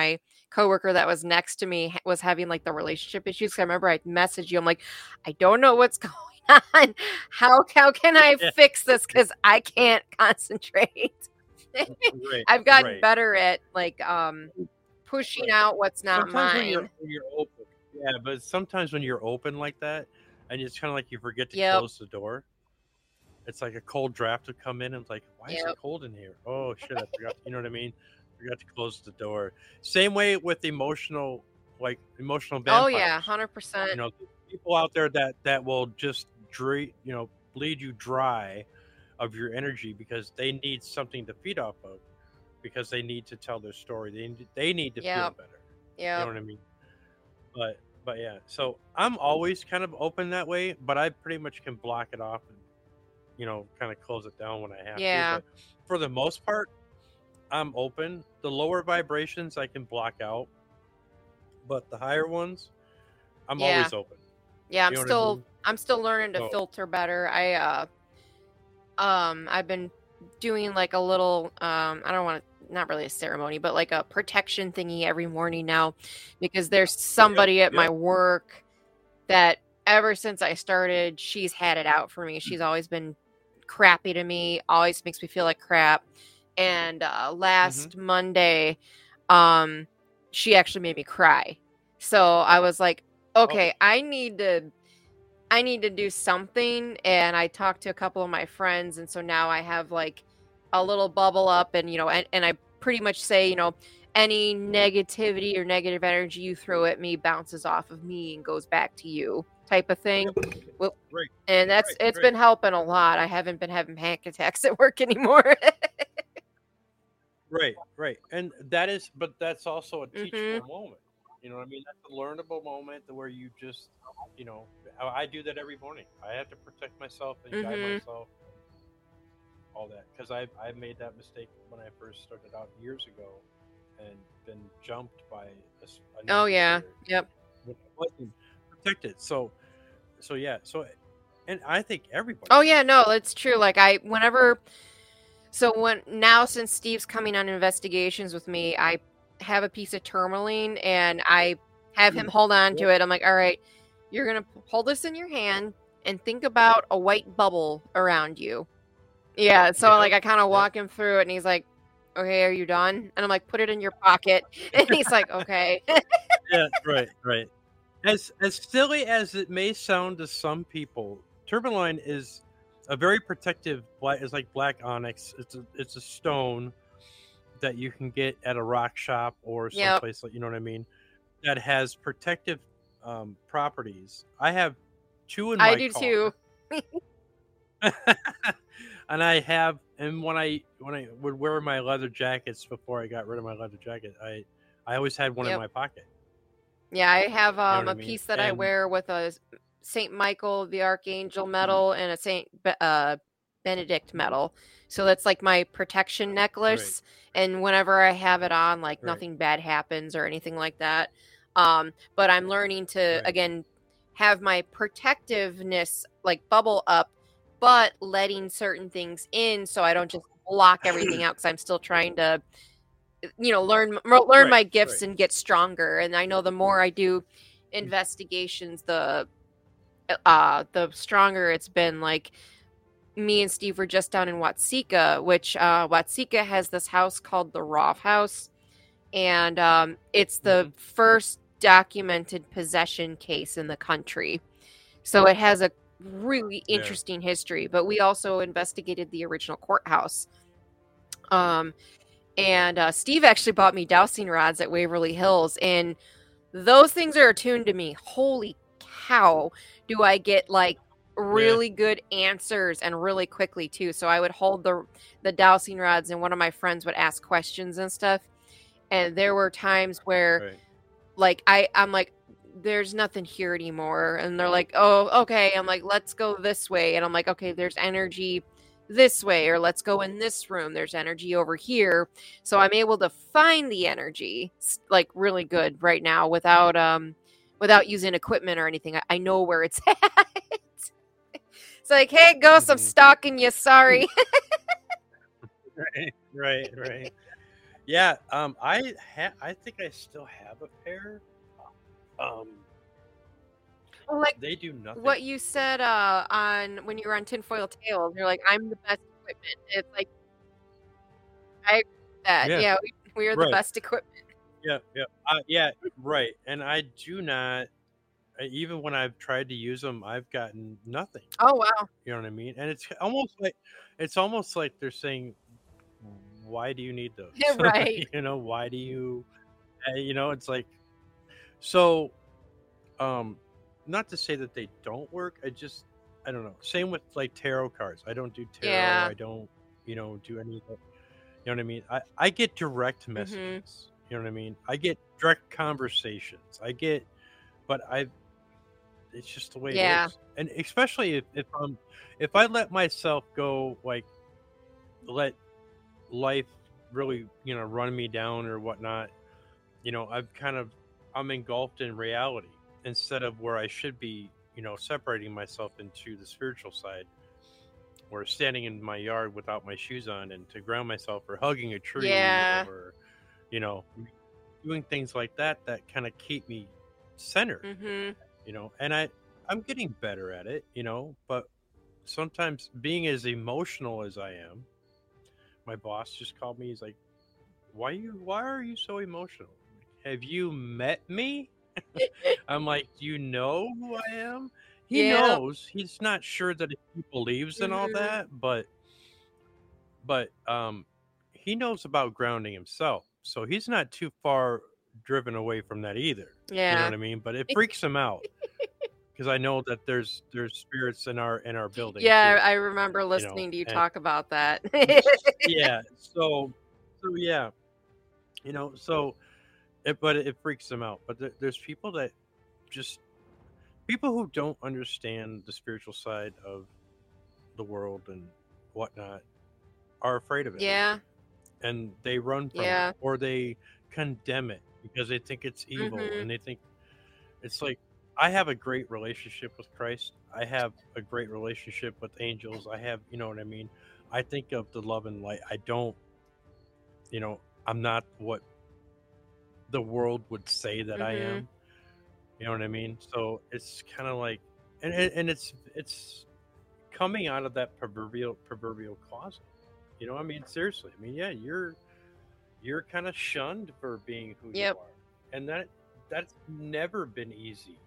coworker that was next to me ha- was having like the relationship issues. 'Cause I remember I messaged you. I'm like, I don't know what's going on. How how can I Yeah. fix this? Because I can't concentrate. Right. I've gotten Right. better at like um pushing Right. out what's not Sometimes when you're mine. when you're open, yeah, but sometimes when you're open like that, and it's kind of like you forget to Yep. close the door. It's like a cold draft would come in and it's like, why is it Yep. cold in here? Oh shit, I forgot. You know what I mean? Forgot to close the door. Same way with emotional, like emotional Oh yeah, vampires. hundred You percent. know, people out there that that will just dre- you know, bleed you dry of your energy because they need something to feed off of, because they need to tell their story. They need, they need to feel Yep. better. You know Yep. what I mean? But but yeah, so I'm always kind of open that way, but I pretty much can block it off and, you know, kind of close it down when I have to. Yeah. But for the most part, I'm open. The lower vibrations I can block out, but the higher ones, I'm Yeah. always open. Yeah, I'm You know what I still mean? I'm still learning to So filter better. I uh um I've been doing like a little um I don't want to, not really a ceremony, but like a protection thingy every morning now, because there's yep, somebody at my yep, work that ever since I started, she's had it out for me. She's always been crappy to me, always makes me feel like crap. And uh hmm last Monday, um she actually made me cry. So I was like, oh, okay, I need to I need to do something. And I talked to a couple of my friends, and so now I have like a little bubble up, and you know, and, and I pretty much say, you know, any negativity or negative energy you throw at me bounces off of me and goes back to you, type of thing. yep, Well, right, and that's right, it's right, been helping a lot. I haven't been having panic attacks at work anymore. right, right. And that is, but that's also a Mhm. teachable moment. You know what I mean? That's a learnable moment where you just, you know, I, I do that every morning. I have to protect myself and guide Mhm. myself, all that, because I I made that mistake when I first started out years ago, and been jumped by a, s- a Oh yeah. navigator Yep. when I wasn't protected. So so yeah. So and I think everybody Oh should yeah, be no, protected. it's true. Like I whenever So when now since Steve's coming on investigations with me, I have a piece of tourmaline and I have him hold on Yep. to it. I'm like, all right, you're gonna p- hold this in your hand and think about a white bubble around you. Yeah. So like Yep. I kind of Yep. walk him through it, and he's like, okay, are you done? And I'm like, put it in your pocket. And he's like, okay. Yeah. Right. Right. As as silly as it may sound to some people, tourmaline is a very protective black. It's like black onyx. It's a it's a stone that you can get at a rock shop or Yep. someplace like, you know what I mean, that has protective um, properties. I have two in I my do too. car, and I have, and when I when I would wear my leather jackets before I got rid of my leather jacket, I I always had one in Yep. my pocket. Yeah, I have You know um what I a mean? piece that I And wear with a Saint Michael the Archangel medal and a Saint Be- uh Benedict medal. So that's like my protection right, necklace, and whenever I have it on, like right, nothing bad happens or anything like that. Um but I'm learning to right, again have my protectiveness like bubble up, but letting certain things in so I don't just block everything out, cuz I'm still trying to you know learn learn right, my gifts right, and get stronger. And I know the more I do investigations, the uh the stronger it's been. Like me and Steve were just down in Watsika, which uh Watsika has this house called the Roth House, and um it's the hmm first documented possession case in the country. So it has a really yeah, interesting history, but we also investigated the original courthouse. um And uh, Steve actually bought me dowsing rods at Waverly Hills, and those things are attuned to me. Holy cow, do I get like yeah, really good answers and really quickly too. So I would hold the the dowsing rods, and one of my friends would ask questions and stuff. And there were times where right, like I I'm like, there's nothing here anymore, and they're like, oh okay. I'm like, let's go this way, and I'm like, okay, there's energy this way, or let's go in this room, there's energy over here. So I'm able to find the energy s- like really good right now without um without using equipment or anything. i, I know where it's at. It's like, hey ghost, I'm hmm stalking you, sorry. right, right, right. Yeah, um, I ha- I think I still have a pair. Um, Well, like they do nothing what you for me. said uh, on when you were on Tinfoil Tales, you're like, I'm the best equipment. It's like I agree with that. Yeah, Yeah, we, we are the right. best equipment. Yeah, yeah, uh, yeah, right. And I do not. uh, Even when I've tried to use them, I've gotten nothing. Oh wow. You know what I mean? And it's almost like it's almost like they're saying, "Why do you need those?" Right. You know, why do you? uh, You know, it's like so. Um, not to say that they don't work. I just I don't know. Same with like tarot cards. I don't do tarot. Yeah. I don't you know do any of that. You know what I mean? I I get direct Mhm. messages. You know what I mean? I get direct conversations. I get, but I it's just the way it Yeah. is. And especially if, if I'm if I let myself go, like let life really you know run me down or whatnot, you know I've kind of I'm engulfed in reality instead of where I should be, you know separating myself into the spiritual side, or standing in my yard without my shoes on and to ground myself, or hugging a tree, Yeah. or you know doing things like that that kind of keep me centered. Mhm. you know and i I'm getting better at it, you know but sometimes being as emotional as I am, my boss just called me. He's like, why you why are you so emotional? Have you met me? I'm like, do you know who I am? He Yep. knows. He's not sure that he believes in all Mhm. that, but but um he knows about grounding himself. So he's not too far driven away from that either. You know Yeah. what I mean? But it freaks him out because I know that there's there's spirits in our in our building Yeah, too, I remember you know. listening to you And talk about that. yeah, so so yeah, you know, so it, but it freaks them out. But there, there's people that just people who don't understand the spiritual side of the world and whatnot are afraid of it, Yeah. and they run from it, Yeah. or they condemn it because they think it's evil, Mhm. and they think it's like, I have a great relationship with Christ. I have a great relationship with angels. I have, you know what I mean? I think of the love and light. I don't, you know, I'm not what the world would say that I Mhm. am. You know what I mean? So it's kind of like, and and and it's it's coming out of that proverbial proverbial closet. You know, I mean, seriously. I mean, yeah, you're you're kind of shunned for being who you Yep. are, and that that's never been easy.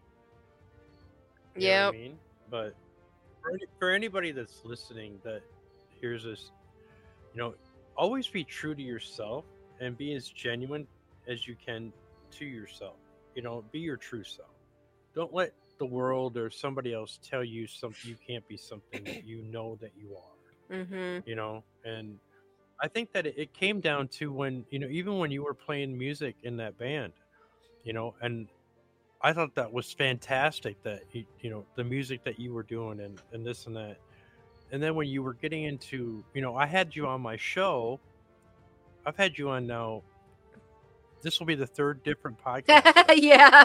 You know what I Yep. mean? But for, any, for anybody that's listening that hears this, you know, always be true to yourself and be as genuine as you can to yourself. You know, be your true self. Don't let the world or somebody else tell you something you can't be, something that you know that you are. Mhm. You know, and I think that it, it came down to when, you know, even when you were playing music in that band, you know, and I thought that was fantastic that you, you know the music that you were doing, and and this and that. And then when you were getting into, you know, I had you on my show. I've had you on now. This will be the third different podcast that I've had. Yeah.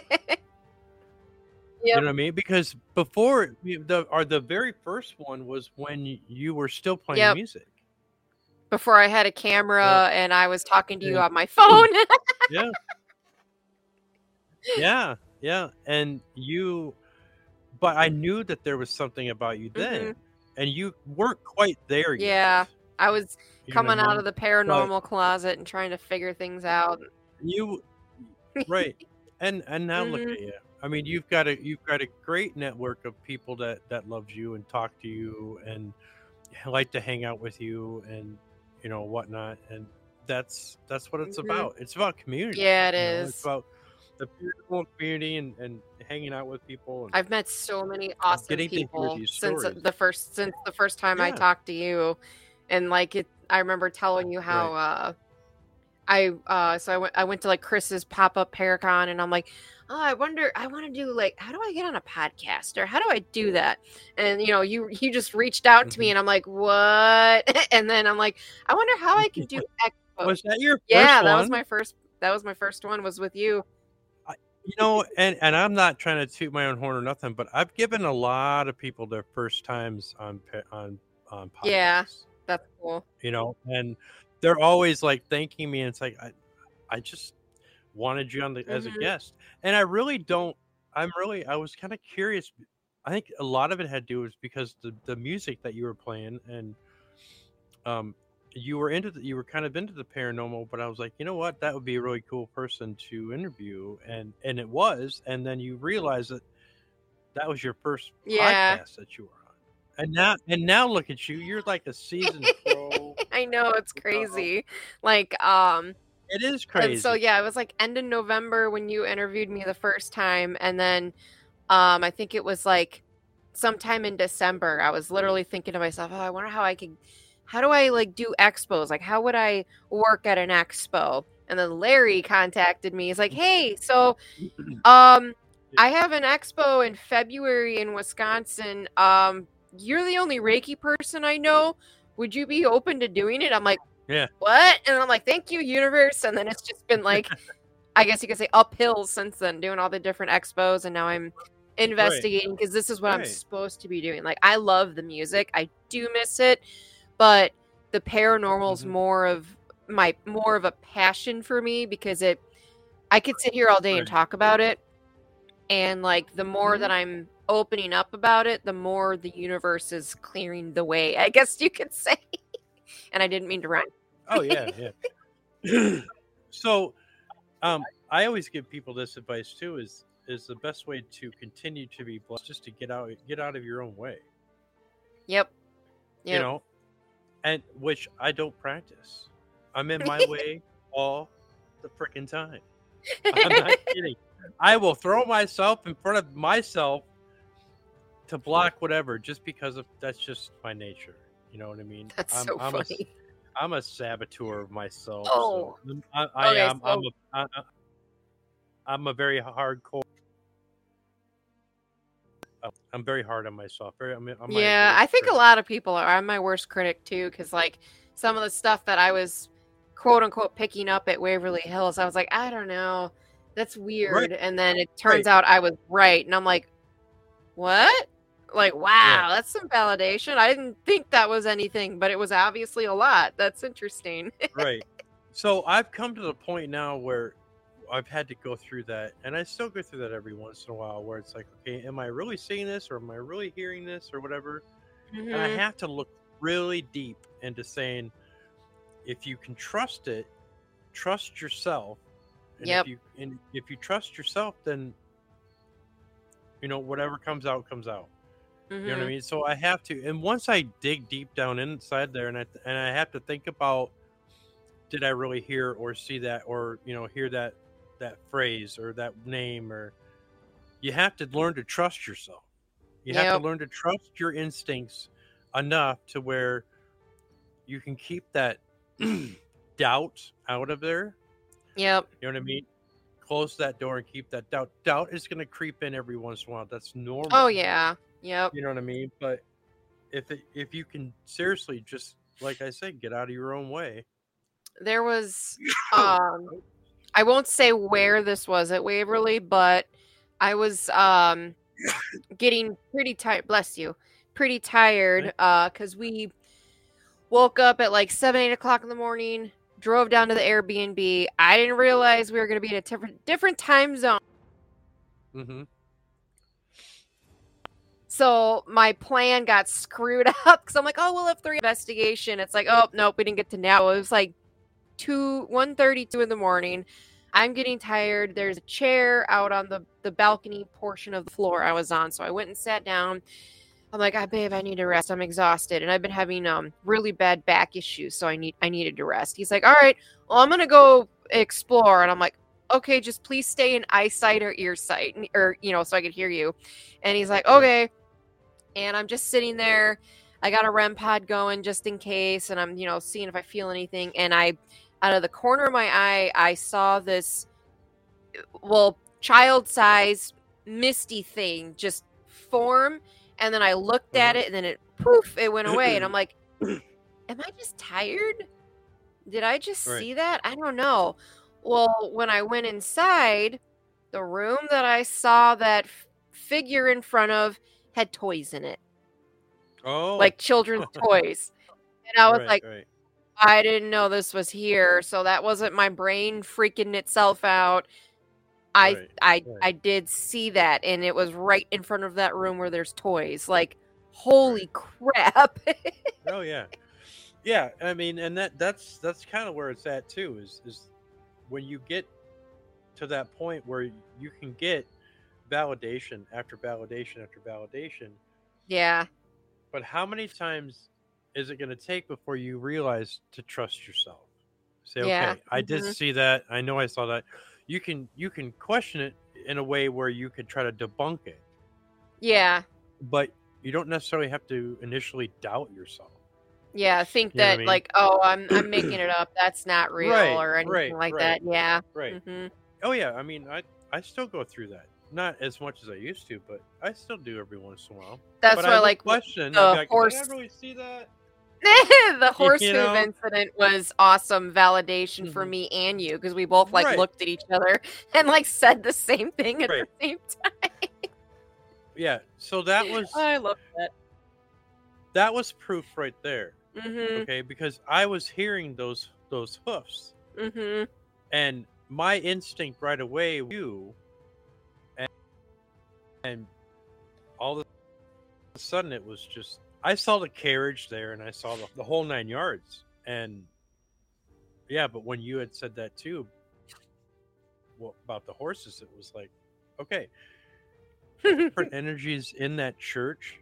You Yep. know what I mean? Because before you- the or the very first one was when y- you were still playing Yep. music. Before I had a And, camera and I was talking to you and on my phone. yeah, yeah, yeah. And you, but I knew that there was something about you then, Mhm. and you weren't quite there yet. Yeah. I was You know what I coming out of mean? the But paranormal closet and trying to figure things out. you, right. And and now look Mhm. at you. I mean, you've got a you've got a great network of people that that loves you and talk to you and like to hang out with you, and you know whatnot. And that's that's what it's Mhm. about. It's about community. Yeah, it You know, it's is. about the beautiful community, and and hanging out with people, and I've met so many and awesome getting to hear people these since uh, stories. the first since the first time I Yeah, talked to you, and like it I remember telling you right. how uh I uh so I went I went to like Chris's pop-up Paracon, and I'm like, "Oh, I wonder I want to do like how do I get on a podcast, or how do I do that?" And you know, you you just reached out to me Hmm. and I'm like, "What?" And then I'm like, "I wonder how I can do expo." Was that your first Yeah, that was one? my first that was my first one was with you. I, you know, and and I'm not trying to toot my own horn or nothing, but I've given a lot of people their first times on pa- on on Yeah, podcasts. that's cool. You know, and they're always like thanking me, and it's like I, I just wanted you on the as a Mhm. guest, and I really don't. I'm really. I was kind of curious. I think a lot of it had to do was because the the music that you were playing, and um, you were into the, you were kind of into the paranormal, but I was like, you know what, that would be a really cool person to interview, and and it was, and then you realize that that was your first Yeah. podcast that you were on, and now and now look at you, you're like a seasoned pro. I know, it's You know, crazy. Like, um, it is and so crazy. yeah, it was like end of November when you interviewed me the first time, and then um, I think it was like sometime in December. I was literally thinking to myself, "Oh, I wonder how I could, how do I like do expos? Like, how would I work at an expo?" And then Larry contacted me. He's like, "Hey, so um, I have an expo in February in Wisconsin. Um, you're the only Reiki person I know. Would you be open to doing it?" I'm like, Yeah, "What?" And I'm like, "Thank you, universe." And then it's just been like, I guess you could say uphill since then, doing all the different expos, and now I'm right, investigating because this is what I'm right. supposed to be doing. Like, I love the music, I do miss it, but the paranormal's Hmm. more of my more of a passion for me because it I could sit here all day and Right. talk about it, and like the more Hmm. that I'm opening up about it, the more the universe is clearing the way, I guess you could say. And I didn't mean to rhyme. Oh yeah, yeah. So, um, I always give people this advice too: is is the best way to continue to be blessed just to get out get out of your own way, Yep. you Yep. know, and which I don't practice. I'm in my way all the freaking time. I'm not kidding. I will throw myself in front of myself to block whatever, just because of that's just my nature. You know what I mean? That's I'm so I'm a funny. I'm a saboteur of myself. So Oh, I, I okay, am I'm so a I, I- I'm a very hardcore. I'm very hard on myself. Very I'm, I'm my yeah, worst I think a critic. lot of people are. I'm my worst critic too, because like some of the stuff that I was quote unquote picking up at Waverly Hills, I was like, I don't know, that's Right, weird. And then it turns right. out I was right. And I'm like, what? Like, Yeah, wow, that's some validation. I didn't think that was anything, but it was obviously a lot. That's interesting. right. So I've come to the point now where I've had to go through that, and I still go through that every once in a while, where it's like, okay, am I really seeing this, or am I really hearing this, or whatever? And I Hmm. have to look really deep into saying, if you can trust it, trust yourself, and if Yep. you and if you trust yourself, then you know whatever comes out comes out. You know what I Hmm. mean? So I have to, and once I dig deep down inside there, and I and I have to think about, did I really hear or see that, or you know, hear that that phrase or that name, or you have to learn to trust yourself. You have to Yep. learn to trust your instincts enough to where you can keep that doubt out of there. Yep. You know what I mean? Close that door and keep that doubt. Doubt is going to creep in every once in a while. That's Oh normal. yeah. Yep. You know what I mean? But if it, if you can seriously just, like I said, get out of your own way. There was um I won't say where this was at Waverly, but I was um getting pretty tired. Bless you, pretty tired. Right? Uh, because we woke up at like seven, eight o'clock in the morning. Drove down to the Airbnb. I didn't realize we were going to be in a different different time zone. Mm-hmm. So my plan got screwed up because I'm like, oh, we'll have three investigation. It's like, oh nope, we didn't get to now. It was like two one thirty two in the morning. I'm getting tired. There's a chair out on the the balcony portion of the floor I was on, so I went and sat down. I'm like, ah, babe, I need to rest. I'm exhausted, and I've been having um really bad back issues, so I need I needed to rest. He's like, all right, well, I'm gonna go explore, and I'm like, okay, just please stay in eyesight or ear sight, or you know, so I could hear you. And he's like, Right. okay, and I'm just sitting there. I got a REM pod going just in case, and I'm you know seeing if I feel anything, and I out of the corner of my eye, I saw this, well, child size misty thing just form. And then I looked at Mm-hmm. it and then it poof, it went away. And I'm like, am I just tired? Did I just Right. see that? I don't know. Well, when I went inside, the room that I saw that f- figure in front of had toys in it, Oh. like children's toys. And I was Right. like, Right. I didn't know this was here, so that wasn't my brain freaking itself out. I Right. I Right. I did see that, and it was right in front of that room where there's toys. Like, Right. holy crap. Oh yeah. Yeah. I mean, and that that's that's kind of where it's at too. Is is when you get to that point where you can get validation after validation after validation, Yeah. but how many times is it going to take before you realize to trust yourself? Say, Yeah. okay, I did Mhm. see that. I know I saw that. You can you can question it in a way where you can try to debunk it, Yeah. but you don't necessarily have to initially doubt yourself. Yeah, think You know that what like, "Oh, I'm I I'm making mean? it up. That's not real," Right, or anything right, like right, that. Yeah. right. Mhm. Oh yeah, I mean, I I still go through that. Not as much as I used to, but I still do every once in a while. But That's I why, would like, w question. I'd be the like, did I horse really see that? the horse You hoof know? incident was awesome validation for Mhm. me and you, because we both, like, Right, looked at each other and, like, said the same thing at the right. same time. Yeah. So that was I love that. that was proof right there. Mhm. Okay, because I was hearing those those hoofs, Mhm. and my instinct right away you and, and all of a sudden it was just I saw the carriage there and I saw the, the whole nine yards. And yeah, but when you had said that too, well, about the horses, it was like, okay, different energies in that church.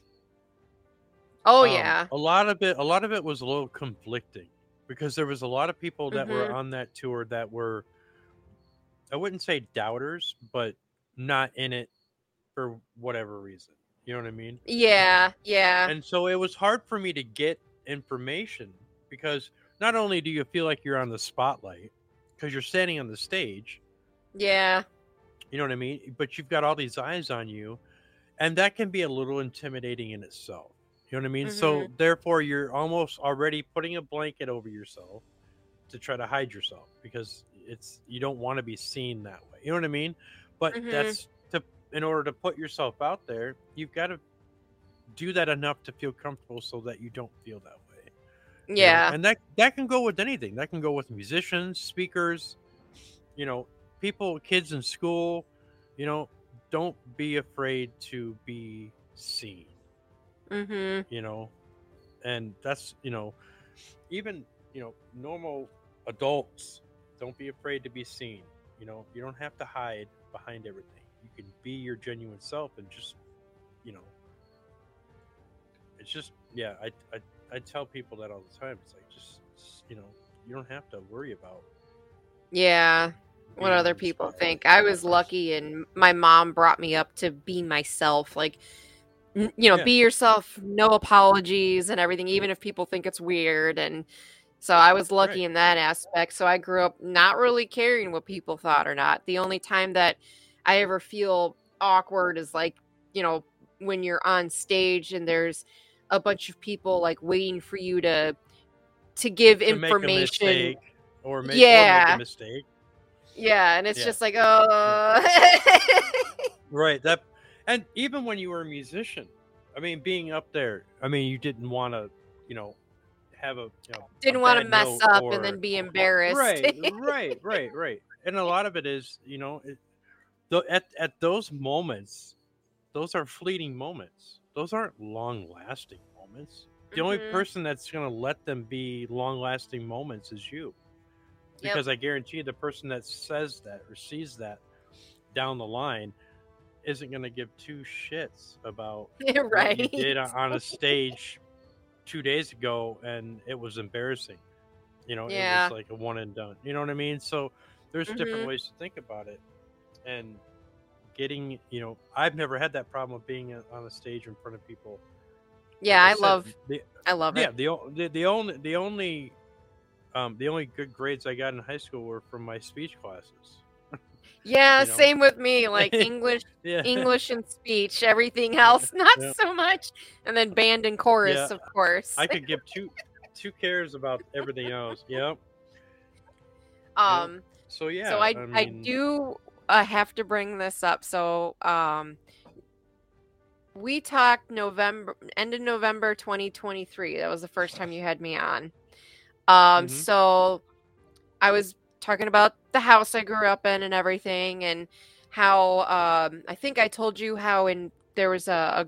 Oh, Um, yeah. a lot of it, a lot of it was a little conflicting because there was a lot of people that were Mhm. on that tour that were, I wouldn't say doubters, but not in it for whatever reason. You know what I mean? Yeah, yeah, And so it was hard for me to get information because not only do you feel like you're on the spotlight because you're standing on the stage, yeah. you know what I mean? But you've got all these eyes on you, and that can be a little intimidating in itself. You know what I mean? So Mhm. therefore, you're almost already putting a blanket over yourself to try to hide yourself because it's you don't want to be seen that way. You know what I mean? But Mhm. that's to in order to put yourself out there, you've got to do that enough to feel comfortable so that you don't feel that way. You know, Yeah. and that that can go with anything. That can go with musicians, speakers, you know, people, kids in school. You know, don't be afraid to be seen. Mhm. You know, and that's you know even you know normal adults, don't be afraid to be seen. You know, you don't have to hide behind everything. You can be your genuine self and just you know it's just yeah i i, I tell people that all the time. It's like just you know you don't have to worry about Yeah. What being other in the people spotlight. think. I was lucky, and my mom brought me up to be myself. Like, n- you know, Yeah, be yourself, no apologies and everything, even if people think it's weird. And so I was lucky right. in that aspect. So I grew up not really caring what people thought or not. The only time that I ever feel awkward is like, you know, when you're on stage and there's a bunch of people like waiting for you to to give To make a information. mistake or make or make a Yeah. mistake. Yeah, and it's Yeah, just like, yeah. oh. Right. That and even when you were a musician, I mean, being up there, I mean, you didn't want to, you know, have a you know a Didn't wanna bad mess note up and or then be embarrassed. right, right, right, right. And a lot of it is, you know, it, the, at at those moments, those are fleeting moments. Those aren't long lasting moments. The only Mhm. person that's going to let them be long lasting moments is you. Yep. Because I guarantee you, the person that says that or sees that down the line isn't going to give two shits about what you Right. did on on a stage two days ago and it was embarrassing. You know, it was Yeah. like a one and done. You know what I mean? So there's different Mhm. ways to think about it. And getting, you know, I've never had that problem of being a- on a stage in front of people. Yeah, Like I I said, love the I love yeah, it. the o- the, the only the only um the only good grades I got in high school were from my speech classes. Yeah, You know, same with me, like English yeah, English and speech, everything yeah, else, not yeah, so much. And then band and yeah. chorus, of course. I could give two two cares about everything else. Yep, yep. Um, So so yeah, I I I mean, do uh, have to bring this up. So, um, we talked November, end of November twenty twenty-three. That was the first time you had me on. Um, Mm-hmm. so I was talking about the house I grew up in and everything, and how um, I think I told you how in there was a, a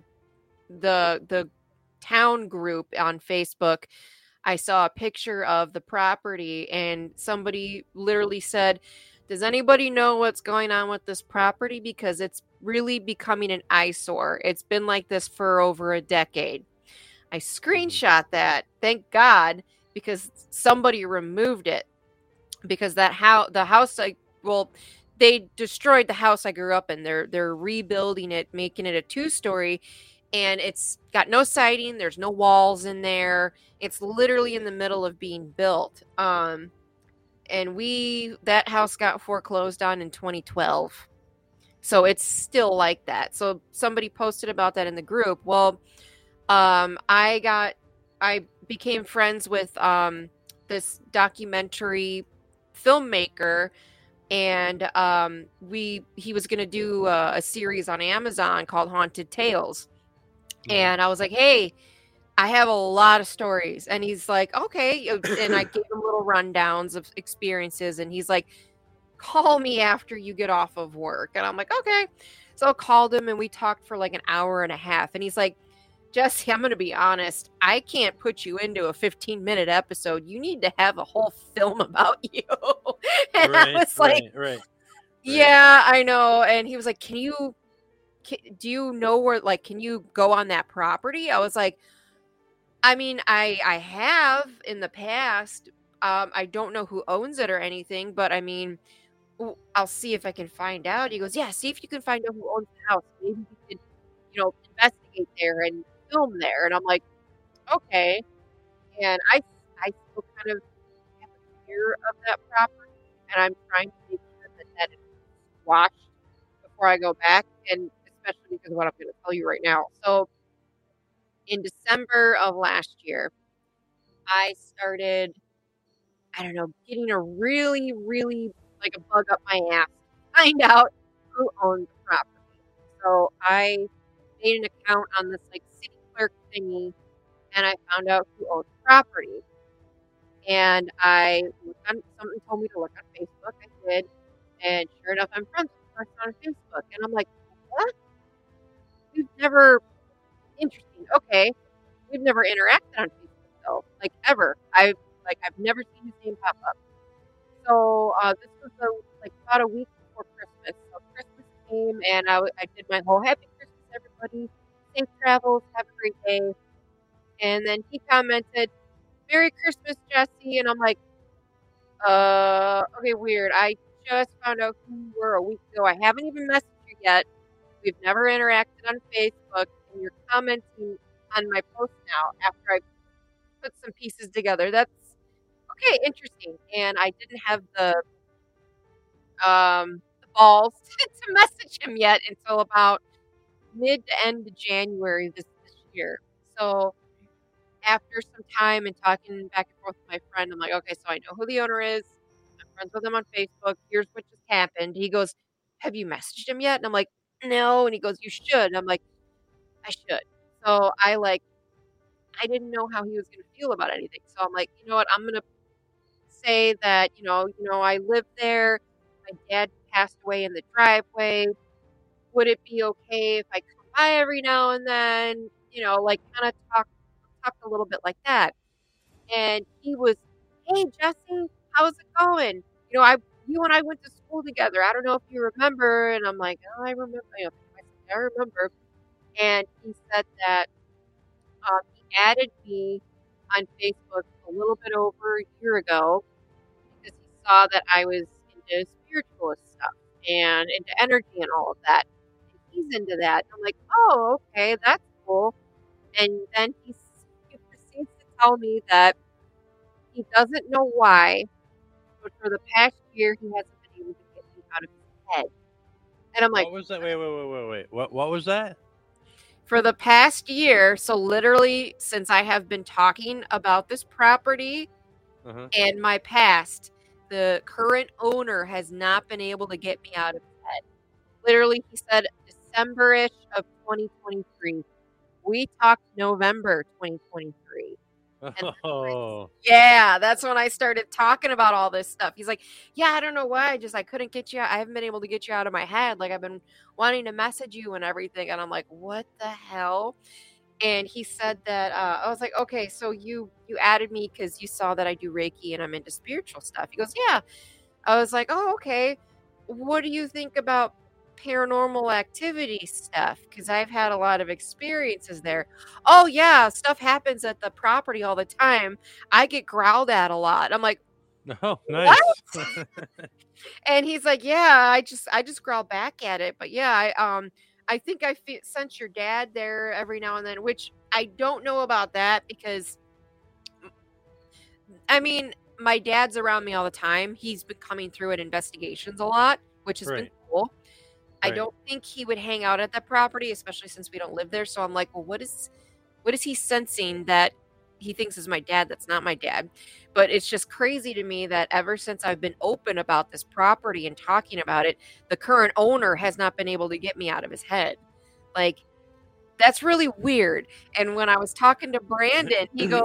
the the town group on Facebook. I saw a picture of the property, and somebody literally said, "Does anybody know what's going on with this property? Because it's really becoming an eyesore. It's been like this for over a decade." I Mm-hmm. screenshot that. Thank God, because somebody removed it. Because that how the house I well, they destroyed the house I grew up in. They're they're rebuilding it, making it a two story, and it's got no siding. There's no walls in there. It's literally in the middle of being built. Um, and we that house got foreclosed on in twenty twelve. So it's still like that. So somebody posted about that in the group. Well, um, I got I became friends with um this documentary filmmaker, and um we he was going to do a, a series on Amazon called Haunted Tales. Mm-hmm. And I was like, "Hey, I have a lot of stories." And he's like, "Okay." uh, And I gave him little rundowns of experiences, and he's like, "Call me after you get off of work." And I'm like, "Okay." So I called him, and we talked for like an hour and a half, and he's like, "Jesse, I'm going to be honest. I can't put you into a fifteen minute episode. You need to have a whole film about you." And I Right, was like, right, right, right. "Yeah, I know." And he was like, "Can you, can, do you know where, like, can you go on that property?" I was like, "I mean, I, I have in the past. Um, I don't know who owns it or anything, but I mean, w- I'll see if I can find out." He goes, "Yeah, see if you can find out who owns the house. Maybe we could, you know, investigate there and film there." And I'm like, "Okay." And I I still kind of have a fear of that property, and I'm trying to make sure that that is watched before I go back, and especially because of what I'm gonna tell you right now. So, in December of last year, I started, I don't know, getting a really, really, like, a bug up my ass to find out who owns the property. So, I made an account on this, like, city clerk thingy, and I found out who owns the property. And I looked on, someone told me to look on Facebook. I did, and sure enough, I'm friends with the person on Facebook. And I'm like, "What? We've never interesting. Okay, we've never interacted on Facebook though, like ever. I've like I've never seen his name pop up." So uh, this was a, like about a week before Christmas. So Christmas came, and I, w- I did my whole Happy Christmas, everybody, safe travels, have a great day. And then he commented, "Merry Christmas, Jesse," and I'm like, Uh, okay, weird. I just found out who you were a week ago. I haven't even messaged you yet. We've never interacted on Facebook, and you're commenting on my post now after I put some pieces together. That's okay, interesting. And I didn't have the um the balls to message him yet until about mid to end of January this this year. So after some time and talking back and forth with my friend, I'm like, "Okay, so I know who the owner is. I'm friends with him on Facebook. Here's what just happened." He goes, "Have you messaged him yet?" And I'm like, "No." And he goes, "You should." And I'm like, "I should." So I like I didn't know how he was gonna feel about anything. So I'm like, "You know what? I'm gonna say that, you know, you know, I live there. My dad passed away in the driveway. Would it be okay if I come by every now and then?" You know, like kind of talk talk a little bit like that. And he was, "Hey, Jesse, how's it going? You know, I you and I went to school together. I don't know if you remember." And I'm like, "Oh, I remember. You know, I said, I remember." And he said that um, he added me on Facebook a little bit over a year ago because he saw that I was into spiritualist stuff and into energy and all of that. And he's into that. And I'm like, "Oh, okay, that's cool." And then he, s- he proceeds to tell me that he doesn't know why, but for the past year, he hasn't been able to get me out of his head. And I'm like, What was that? Wait, wait, wait, wait, wait. What what was that? for the past year, so literally since I have been talking about this property Uh-huh. and my past, the current owner has not been able to get me out of his head. Literally, he said December-ish of twenty twenty-three. We talked November twenty twenty-three. And Oh. yeah, that's when I started talking about all this stuff. He's like, "Yeah, I don't know why. I just I couldn't get you out. I haven't been able to get you out of my head. Like I've been wanting to message you and everything." And I'm like, "What the hell?" And he said that uh, I was like, "Okay, so you you added me because you saw that I do Reiki and I'm into spiritual stuff." He goes, "Yeah." I was like, "Oh, okay. What do you think about paranormal activity stuff? Because I've had a lot of experiences there." "Oh, yeah, stuff happens at the property all the time. I get growled at a lot." I'm like, Oh, "What?" nice. And he's like, "Yeah, I just I just growl back at it. But yeah, I um I think I fe- sense your dad there every now and then, which I don't know about that because I mean, my dad's around me all the time. He's been coming through at investigations a lot, which has been Right. cool. I Right. don't think he would hang out at that property, especially since we don't live there. So I'm like, well, what is what is he sensing that he thinks is my dad that's not my dad? But it's just crazy to me that ever since I've been open about this property and talking about it, the current owner has not been able to get me out of his head. Like, that's really weird. And when I was talking to Brandon, he goes,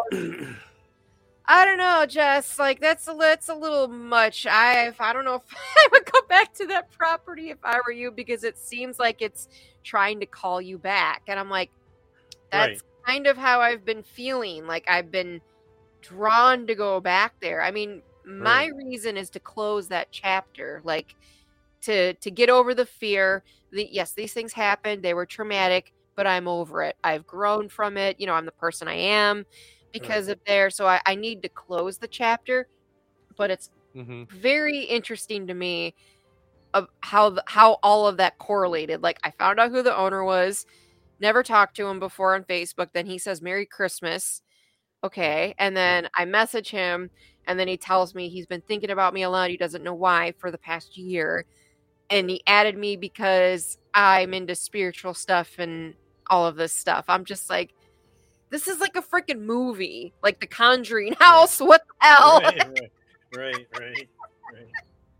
I don't know, Jess. Like that's a that's a little much. I I don't know if I would go back to that property if I were you because it seems like it's trying to call you back. And I'm like, Right. that's kind of how I've been feeling. Like I've been drawn to go back there. I mean, my Right. reason is to close that chapter, like to to get over the fear. The, yes, these things happened. They were traumatic, but I'm over it. I've grown from it. You know, I'm the person I am because Right. of there. So I, I need to close the chapter. But it's Mm-hmm. very interesting to me of how the, how all of that correlated. Like I found out who the owner was, never talked to him before on Facebook. Then he says Merry Christmas. Okay. And then I message him and then he tells me he's been thinking about me a lot. He doesn't know why for the past year. And he added me because I'm into spiritual stuff and all of this stuff. I'm just like, this is like a freaking movie, like The Conjuring House. What the hell? Right. Right. Right. Right. Right.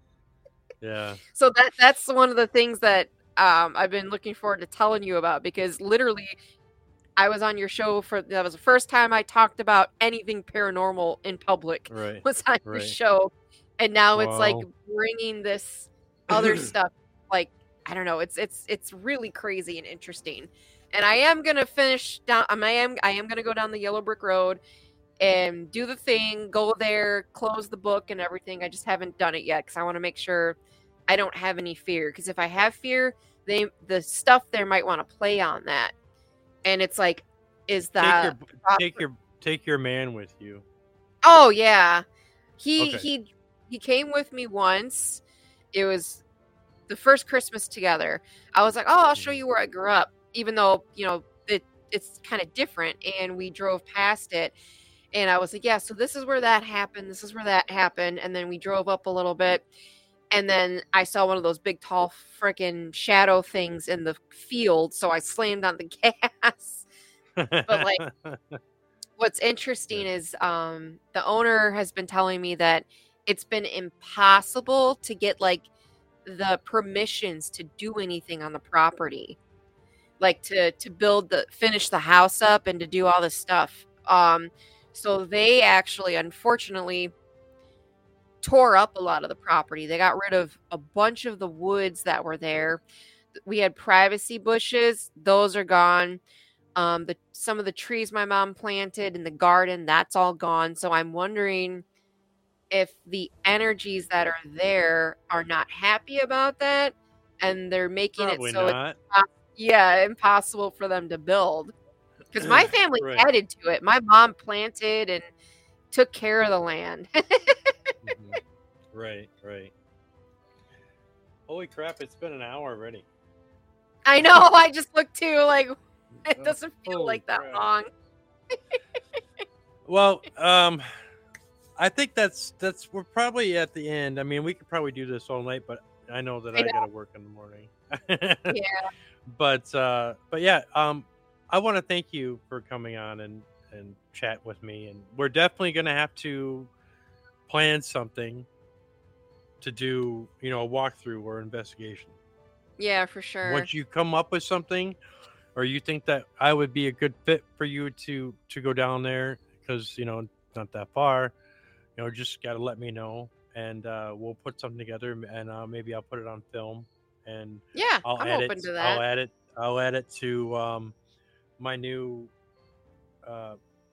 Yeah. So that that's one of the things that um, I've been looking forward to telling you about because literally I was on your show for that was the first time I talked about anything paranormal in public Right. was on your Right. show, and now it's like Wow. bringing this other stuff. Like I don't know, it's it's it's really crazy and interesting. And I am gonna finish down. I am I am gonna go down the Yellow Brick Road and do the thing, go there, close the book and everything. I just haven't done it yet because I want to make sure I don't have any fear. Because if I have fear, they the stuff there might want to play on that. And it's like, is Take that your take your take your man with you. Oh yeah. He Okay. he he came with me once. It was the first Christmas together. I was like, "Oh, I'll show you where I grew up." Even though, you know, it it's kind of different and we drove past it and I was like, "Yeah, so this is where that happened. This is where that happened." And then we drove up a little bit and then I saw one of those big tall freaking shadow things in the field, so I slammed on the gas. But like what's interesting Yeah. is um the owner has been telling me that it's been impossible to get like the permissions to do anything on the property, like to to build the finish the house up and to do all this stuff. Um so they actually unfortunately tore up a lot of the property. They got rid of a bunch of the woods that were there. We had privacy bushes, those are gone. Um, the some of the trees my mom planted in the garden, that's all gone. So I'm wondering if the energies that are there are not happy about that, and they're making it Probably so it's not. yeah impossible for them to build. Because my family Right. added to it. My mom planted and took care of the land. Mhm. Right. Right. Holy crap! It's been an hour already. I know. I just looked too like it Oh, doesn't feel holy like that crap. long. Well, um, I think that's that's we're probably at the end. I mean, we could probably do this all night, but I know that I I, know. gotta work in the morning. Yeah. But uh, but yeah, um, I want to thank you for coming on and and chat with me, and we're definitely gonna have to plan something to do, you know, a walkthrough or investigation. Yeah, for sure. Once you come up with something, or you think that I would be a good fit for you to to go down there, because you know it's not that far, you know, just got to let me know, and uh, we'll put something together, and uh, maybe I'll put it on film, and Yeah, I'll I'm add open it. to I'll that. add it. I'll add it to um, my new uh,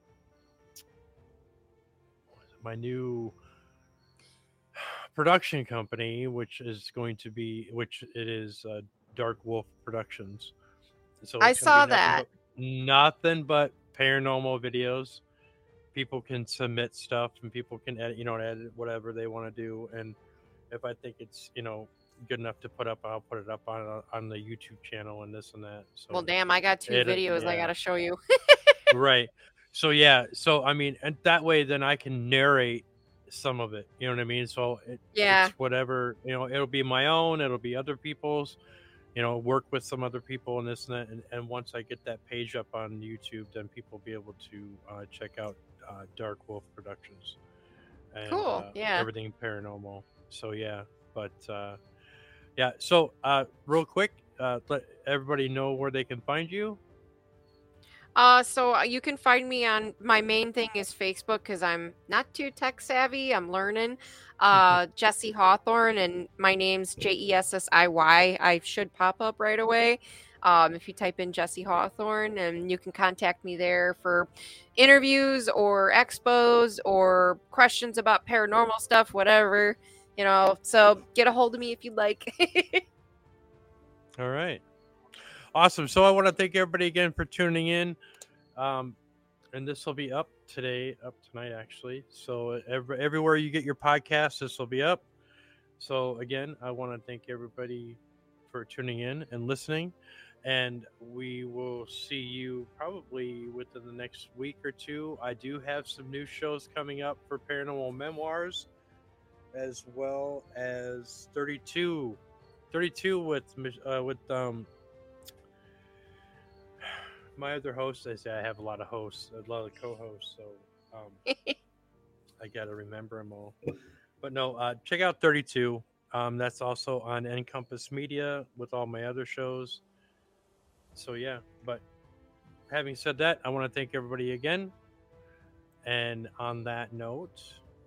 my new production company, which is going to be, which it is uh, Dark Wolf Productions. So I it's going to be saw nothing that. but nothing but paranormal videos. People can submit stuff, and people can edit, you know, edit whatever they want to do. And if I think it's, you know, good enough to put up, I'll put it up on uh, on the YouTube channel and this and that. Well, So damn, I got two it, videos I yeah, gotta show you. right. So yeah, so I mean, and that way, then I can narrate some of it. You know what I mean? So it, Yeah, it's whatever, you know. It'll be my own. It'll be other people's. You know, work with some other people and this and that. And, and once I get that page up on YouTube, then people will be able to uh, check out uh, Dark Wolf Productions and cool. uh, Yeah. everything paranormal. So yeah, but uh, yeah. So uh, real quick, uh, let everybody know where they can find you. Uh, so uh, you can find me on my main thing is Facebook because I'm not too tech savvy. I'm learning. Uh, Jessie Hawthorne, and my name's J E S S I Y. I should pop up right away. Um, if you type in Jessie Hawthorne, and you can contact me there for interviews or expos or questions about paranormal stuff, whatever, you know. So get a hold of me if you'd like. All right. Awesome. So I want to thank everybody again for tuning in. Um, and this will be up today, up tonight, actually. So every, everywhere you get your podcast, this will be up. So again, I want to thank everybody for tuning in and listening. And we will see you probably within the next week or two. I do have some new shows coming up for Paranormal Memoirs, as well as thirty-two, thirty-two with uh, with um my other host. I say I have a lot of hosts, a lot of co-hosts, so um, I got to remember them all. But no, uh, check out thirty-two. Um, that's also on Encompass Media with all my other shows. So yeah, but having said that, I want to thank everybody again. And on that note,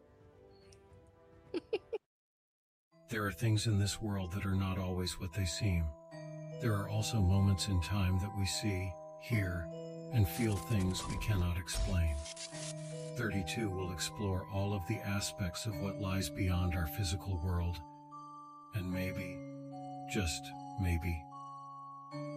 there are things in this world that are not always what they seem. There are also moments in time that we see, hear, and feel things we cannot explain. thirty-two will explore all of the aspects of what lies beyond our physical world. And maybe, just maybe,